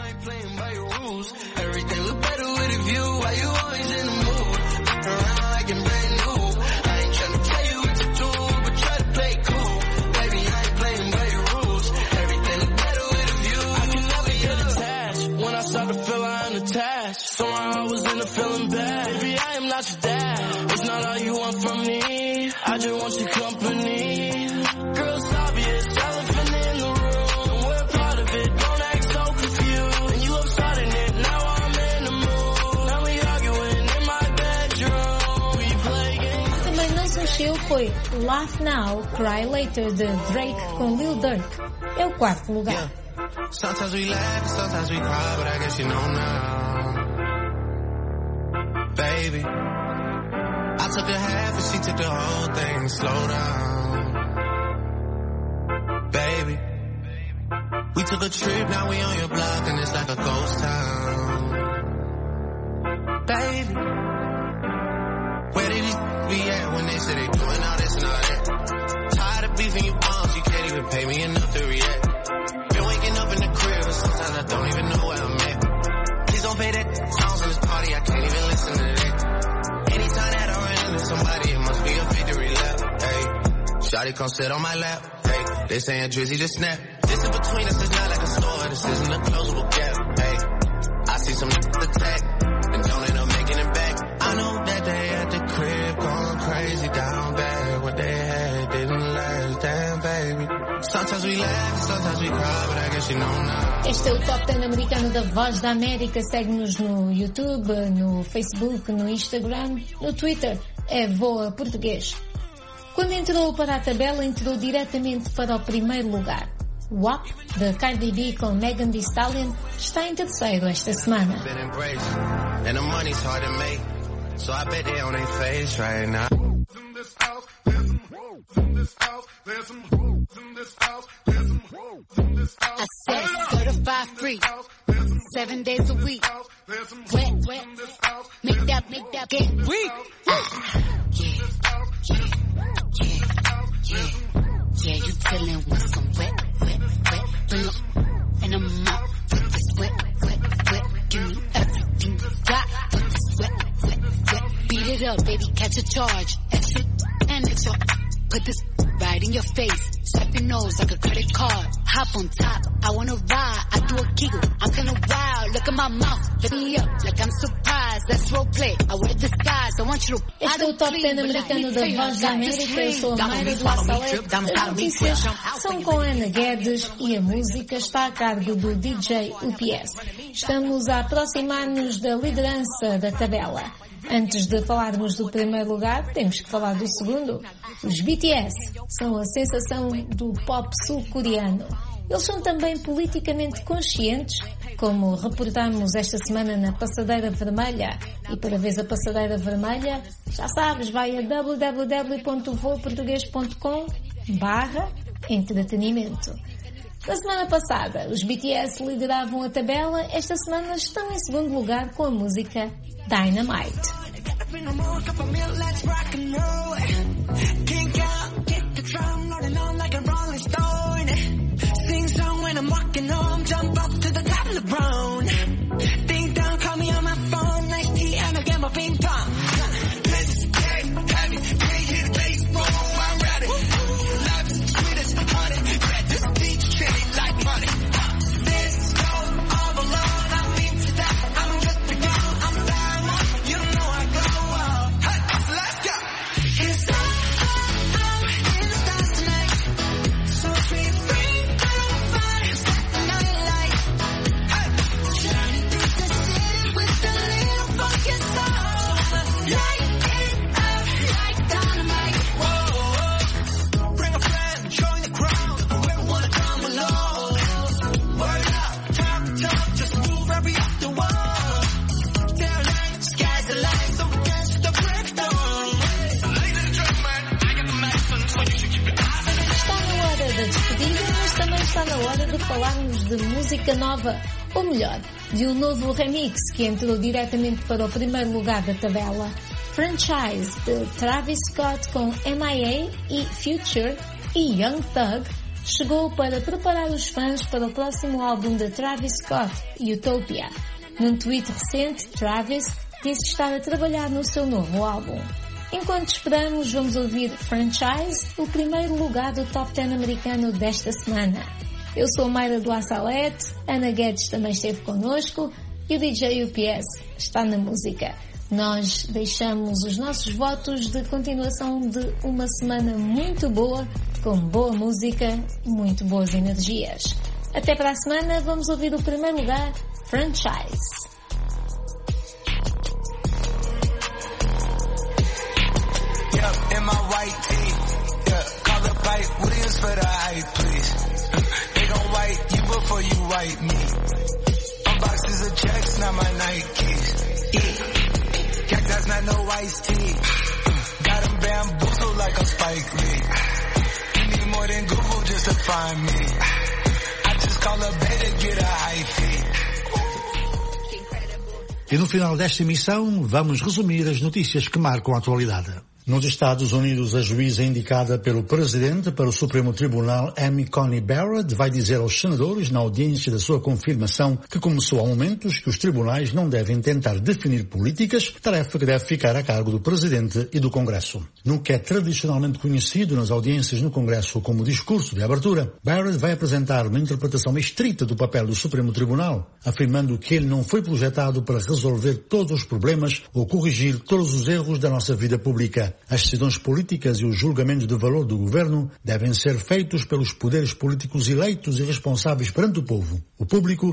Somehow I was in a feeling bad. Baby, I am not your dad. It's not all you want from me. I just want your company. Girl, it's obvious, elephant in the room. We're part of it, don't act so confused. And you love starting it, now I'm in the mood. Now we arguing in my bedroom. We play games. Também não se mexeu foi Laugh Now, Cry Later, de Drake com Lil Durk. É o 4º lugar. Yeah. Sometimes we laugh, sometimes we cry, but I guess you know now. Baby, I took a half and she took the whole thing. Slow down, baby. We took a trip, now we on your block and it's like a ghost town. Baby, where did these be at when they say they doing all this and all that? Tired of beefing you bums, you can't even pay me enough to react. Been waking up in the crib and sometimes I don't even know where I'm at. Please don't pay that songs in this party, I can't even listen to that. Anytime that I run into somebody, it must be a victory lap. Hey, shawty come sit on my lap. Hey, they saying Drizzy just snap. This in between us is not like a store, this isn't a closable gap. Hey, I see some attack and don't end up making it back. I know that they at the crib going crazy down bad. What they had didn't last, damn baby. Sometimes we laugh, sometimes we cry, but I guess you know now. Este é o Top 10 americano da Voz da América. Segue-nos no YouTube, no Facebook, no Instagram, no Twitter. É Voa Português. Quando entrou para a tabela, entrou diretamente para o primeiro lugar. WAP, da Cardi B com Megan Thee Stallion, está em terceiro esta semana. I said certified free, 7 days a week. Wet, make that get weak. Yeah, you dealing with some wet. Bring up, and I'm out with this wet. Give me everything you got with this wet. Beat it up, baby, catch a charge. Extra and extra. Put this right in your face. Swipe your nose like a credit card. Hop on top, I wanna ride. I do a giggle, I'm kinda wild. Look at my mouth, lift me up like I'm surprised. Let's role play, I wear disguise. I want you to... Este é o Top 10 americano da Voz da América. Eu sou a Mayra do La Salete. As notícias são com Ana Guedes e a música está a cargo do DJ UPS. Estamos a aproximar-nos da liderança da tabela. Antes de falarmos do primeiro lugar, temos que falar do segundo. Os BTS são a sensação do pop sul-coreano. Eles são também politicamente conscientes, como reportamos esta semana na Passadeira Vermelha. E para ver a Passadeira Vermelha, já sabes, vai a www.voaportugues.com/entretenimento. Na semana passada, os BTS lideravam a tabela. Esta semana estão em segundo lugar com a música Dynamite. De música nova, ou melhor, de um novo remix que entrou diretamente para o primeiro lugar da tabela. Franchise, de Travis Scott com M.I.A. e Future e Young Thug, chegou para preparar os fãs para o próximo álbum de Travis Scott, Utopia. Num tweet recente, Travis disse estar a trabalhar no seu novo álbum. Enquanto esperamos, vamos ouvir Franchise, o primeiro lugar do Top 10 americano desta semana. Eu sou a Mayra do La Salete, Ana Guedes também esteve connosco e o DJ UPS está na música. Nós deixamos os nossos votos de continuação de uma semana muito boa, com boa música e muito boas energias. Até para a semana, vamos ouvir o primeiro lugar, Franchise. In my white tee, call up Pipe Williams for the hype, please. They gon' wipe you before you wipe me. Unboxes of checks, not my Nikes. Cactus, not no iced tea. Got them bamboozled like I'm Spike Lee. You need more than Google just to find me. I just call up Bay to get a hyphy. E no final desta emissão, vamos resumir as notícias que marcam a atualidade. Nos Estados Unidos, a juíza indicada pelo presidente para o Supremo Tribunal, Amy Coney Barrett, vai dizer aos senadores, na audiência da sua confirmação, que começou há momentos que os tribunais não devem tentar definir políticas, tarefa que deve ficar a cargo do presidente e do Congresso. No que é tradicionalmente conhecido nas audiências no Congresso como discurso de abertura, Barrett vai apresentar uma interpretação estrita do papel do Supremo Tribunal, afirmando que ele não foi projetado para resolver todos os problemas ou corrigir todos os erros da nossa vida pública. As decisões políticas e os julgamentos de valor do governo devem ser feitos pelos poderes políticos eleitos e responsáveis perante o povo. O público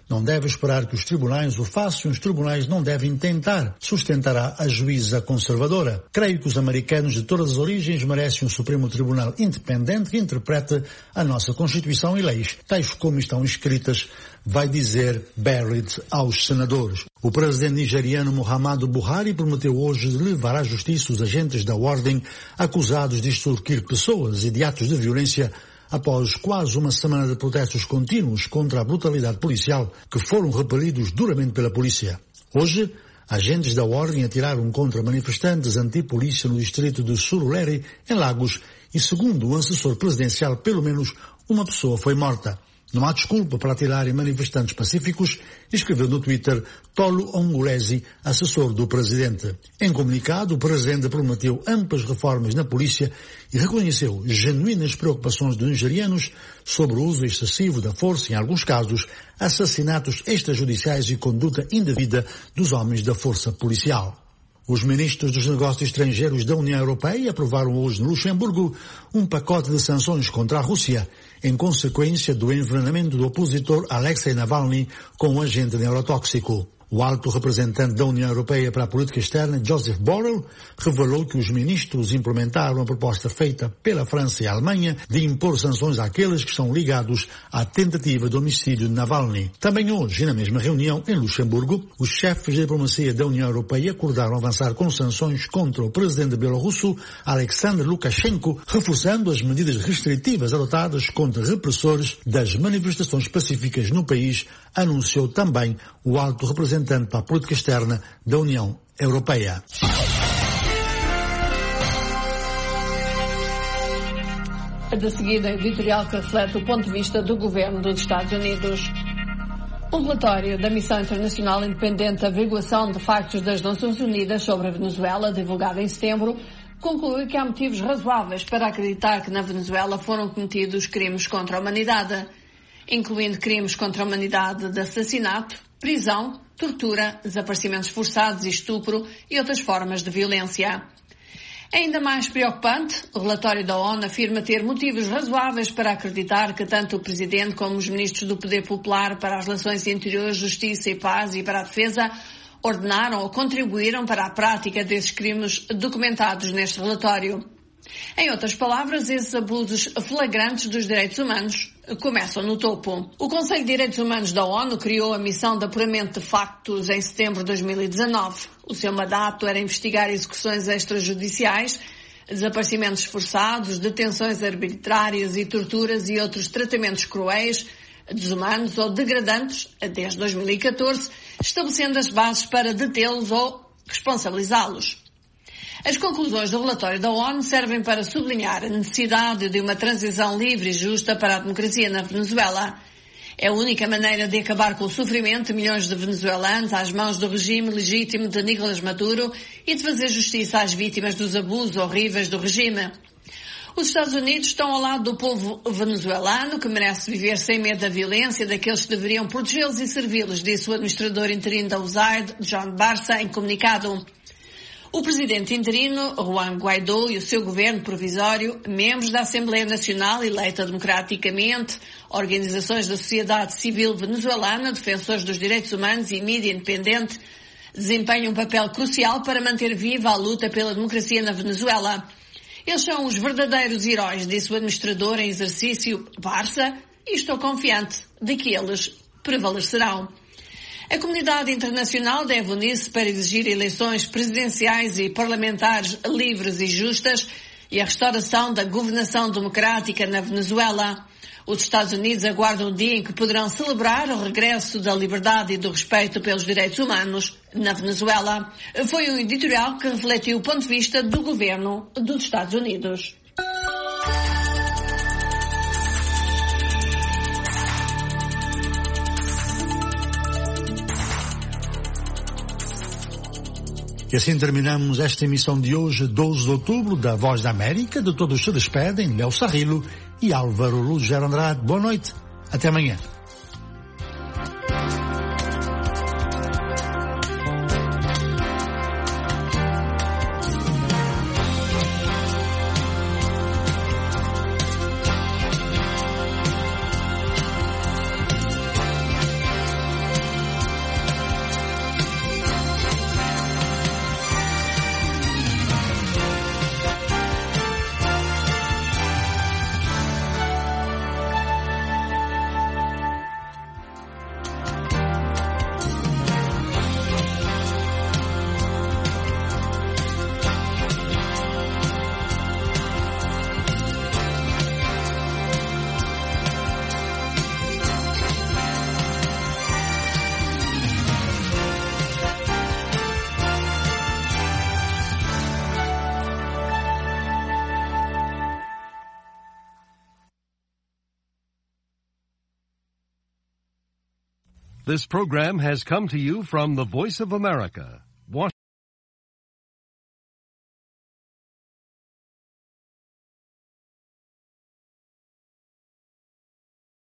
não deve esperar que os tribunais o façam e os tribunais não devem tentar, sustentará a juíza conservadora. Creio que os americanos de todas as origens merecem um Supremo Tribunal independente que interprete a nossa Constituição e leis, tais como estão escritas, vai dizer Barrett aos senadores. O presidente nigeriano Muhammadu Buhari prometeu hoje levar à justiça os agentes da ordem acusados de extorquir pessoas e de atos de violência após quase uma semana de protestos contínuos contra a brutalidade policial que foram repelidos duramente pela polícia. Hoje, agentes da ordem atiraram contra manifestantes antipolícia no distrito de Surulere, em Lagos, e segundo o assessor presidencial, pelo menos uma pessoa foi morta. Não há desculpa para atirarem manifestantes pacíficos, escreveu no Twitter Tolu Ongulesi, assessor do presidente. Em comunicado, o presidente prometeu amplas reformas na polícia e reconheceu genuínas preocupações dos nigerianos sobre o uso excessivo da força, em alguns casos, assassinatos extrajudiciais e conduta indevida dos homens da força policial. Os ministros dos negócios estrangeiros da União Europeia aprovaram hoje no Luxemburgo um pacote de sanções contra a Rússia, em consequência do envenenamento do opositor Alexei Navalny com um agente neurotóxico. O alto representante da União Europeia para a Política Externa, Joseph Borrell, revelou que os ministros implementaram a proposta feita pela França e a Alemanha de impor sanções àqueles que são ligados à tentativa de homicídio de Navalny. Também hoje, na mesma reunião em Luxemburgo, os chefes de diplomacia da União Europeia acordaram avançar com sanções contra o presidente bielorrusso, Alexander Lukashenko, reforçando as medidas restritivas adotadas contra repressores das manifestações pacíficas no país, anunciou também o alto representante para a política externa da União Europeia. De seguida, editorial que reflete o ponto de vista do governo dos Estados Unidos. Um relatório da Missão Internacional Independente de Averiguação de Factos das Nações Unidas sobre a Venezuela, divulgado em setembro, conclui que há motivos razoáveis para acreditar que na Venezuela foram cometidos crimes contra a humanidade, incluindo crimes contra a humanidade de assassinato, prisão, tortura, desaparecimentos forçados e estupro e outras formas de violência. Ainda mais preocupante, o relatório da ONU afirma ter motivos razoáveis para acreditar que tanto o Presidente como os ministros do Poder Popular para as Relações Interiores, Justiça e Paz e para a Defesa ordenaram ou contribuíram para a prática desses crimes documentados neste relatório. Em outras palavras, esses abusos flagrantes dos direitos humanos começam no topo. O Conselho de Direitos Humanos da ONU criou a Missão de Apuramento de Factos em setembro de 2019. O seu mandato era investigar execuções extrajudiciais, desaparecimentos forçados, detenções arbitrárias e torturas e outros tratamentos cruéis, desumanos ou degradantes, desde 2014, estabelecendo as bases para detê-los ou responsabilizá-los. As conclusões do relatório da ONU servem para sublinhar a necessidade de uma transição livre e justa para a democracia na Venezuela. É a única maneira de acabar com o sofrimento de milhões de venezuelanos às mãos do regime legítimo de Nicolás Maduro e de fazer justiça às vítimas dos abusos horríveis do regime. Os Estados Unidos estão ao lado do povo venezuelano, que merece viver sem medo da violência daqueles que deveriam protegê-los e servi-los, disse o administrador interino da USAID, John Barça, em comunicado. O presidente interino, Juan Guaidó, e o seu governo provisório, membros da Assembleia Nacional eleita democraticamente, organizações da sociedade civil venezuelana, defensores dos direitos humanos e mídia independente, desempenham um papel crucial para manter viva a luta pela democracia na Venezuela. Eles são os verdadeiros heróis, disse o administrador em exercício, Barça, e estou confiante de que eles prevalecerão. A comunidade internacional deve unir-se para exigir eleições presidenciais e parlamentares livres e justas e a restauração da governação democrática na Venezuela. Os Estados Unidos aguardam o dia em que poderão celebrar o regresso da liberdade e do respeito pelos direitos humanos na Venezuela. Foi um editorial que refletiu o ponto de vista do governo dos Estados Unidos. E assim terminamos esta emissão de hoje, 12 de outubro, da Voz da América. De todos se despedem Léo Sarrilo e Álvaro Lugero Andrade. Boa noite. Até amanhã. This program has come to you from the Voice of America,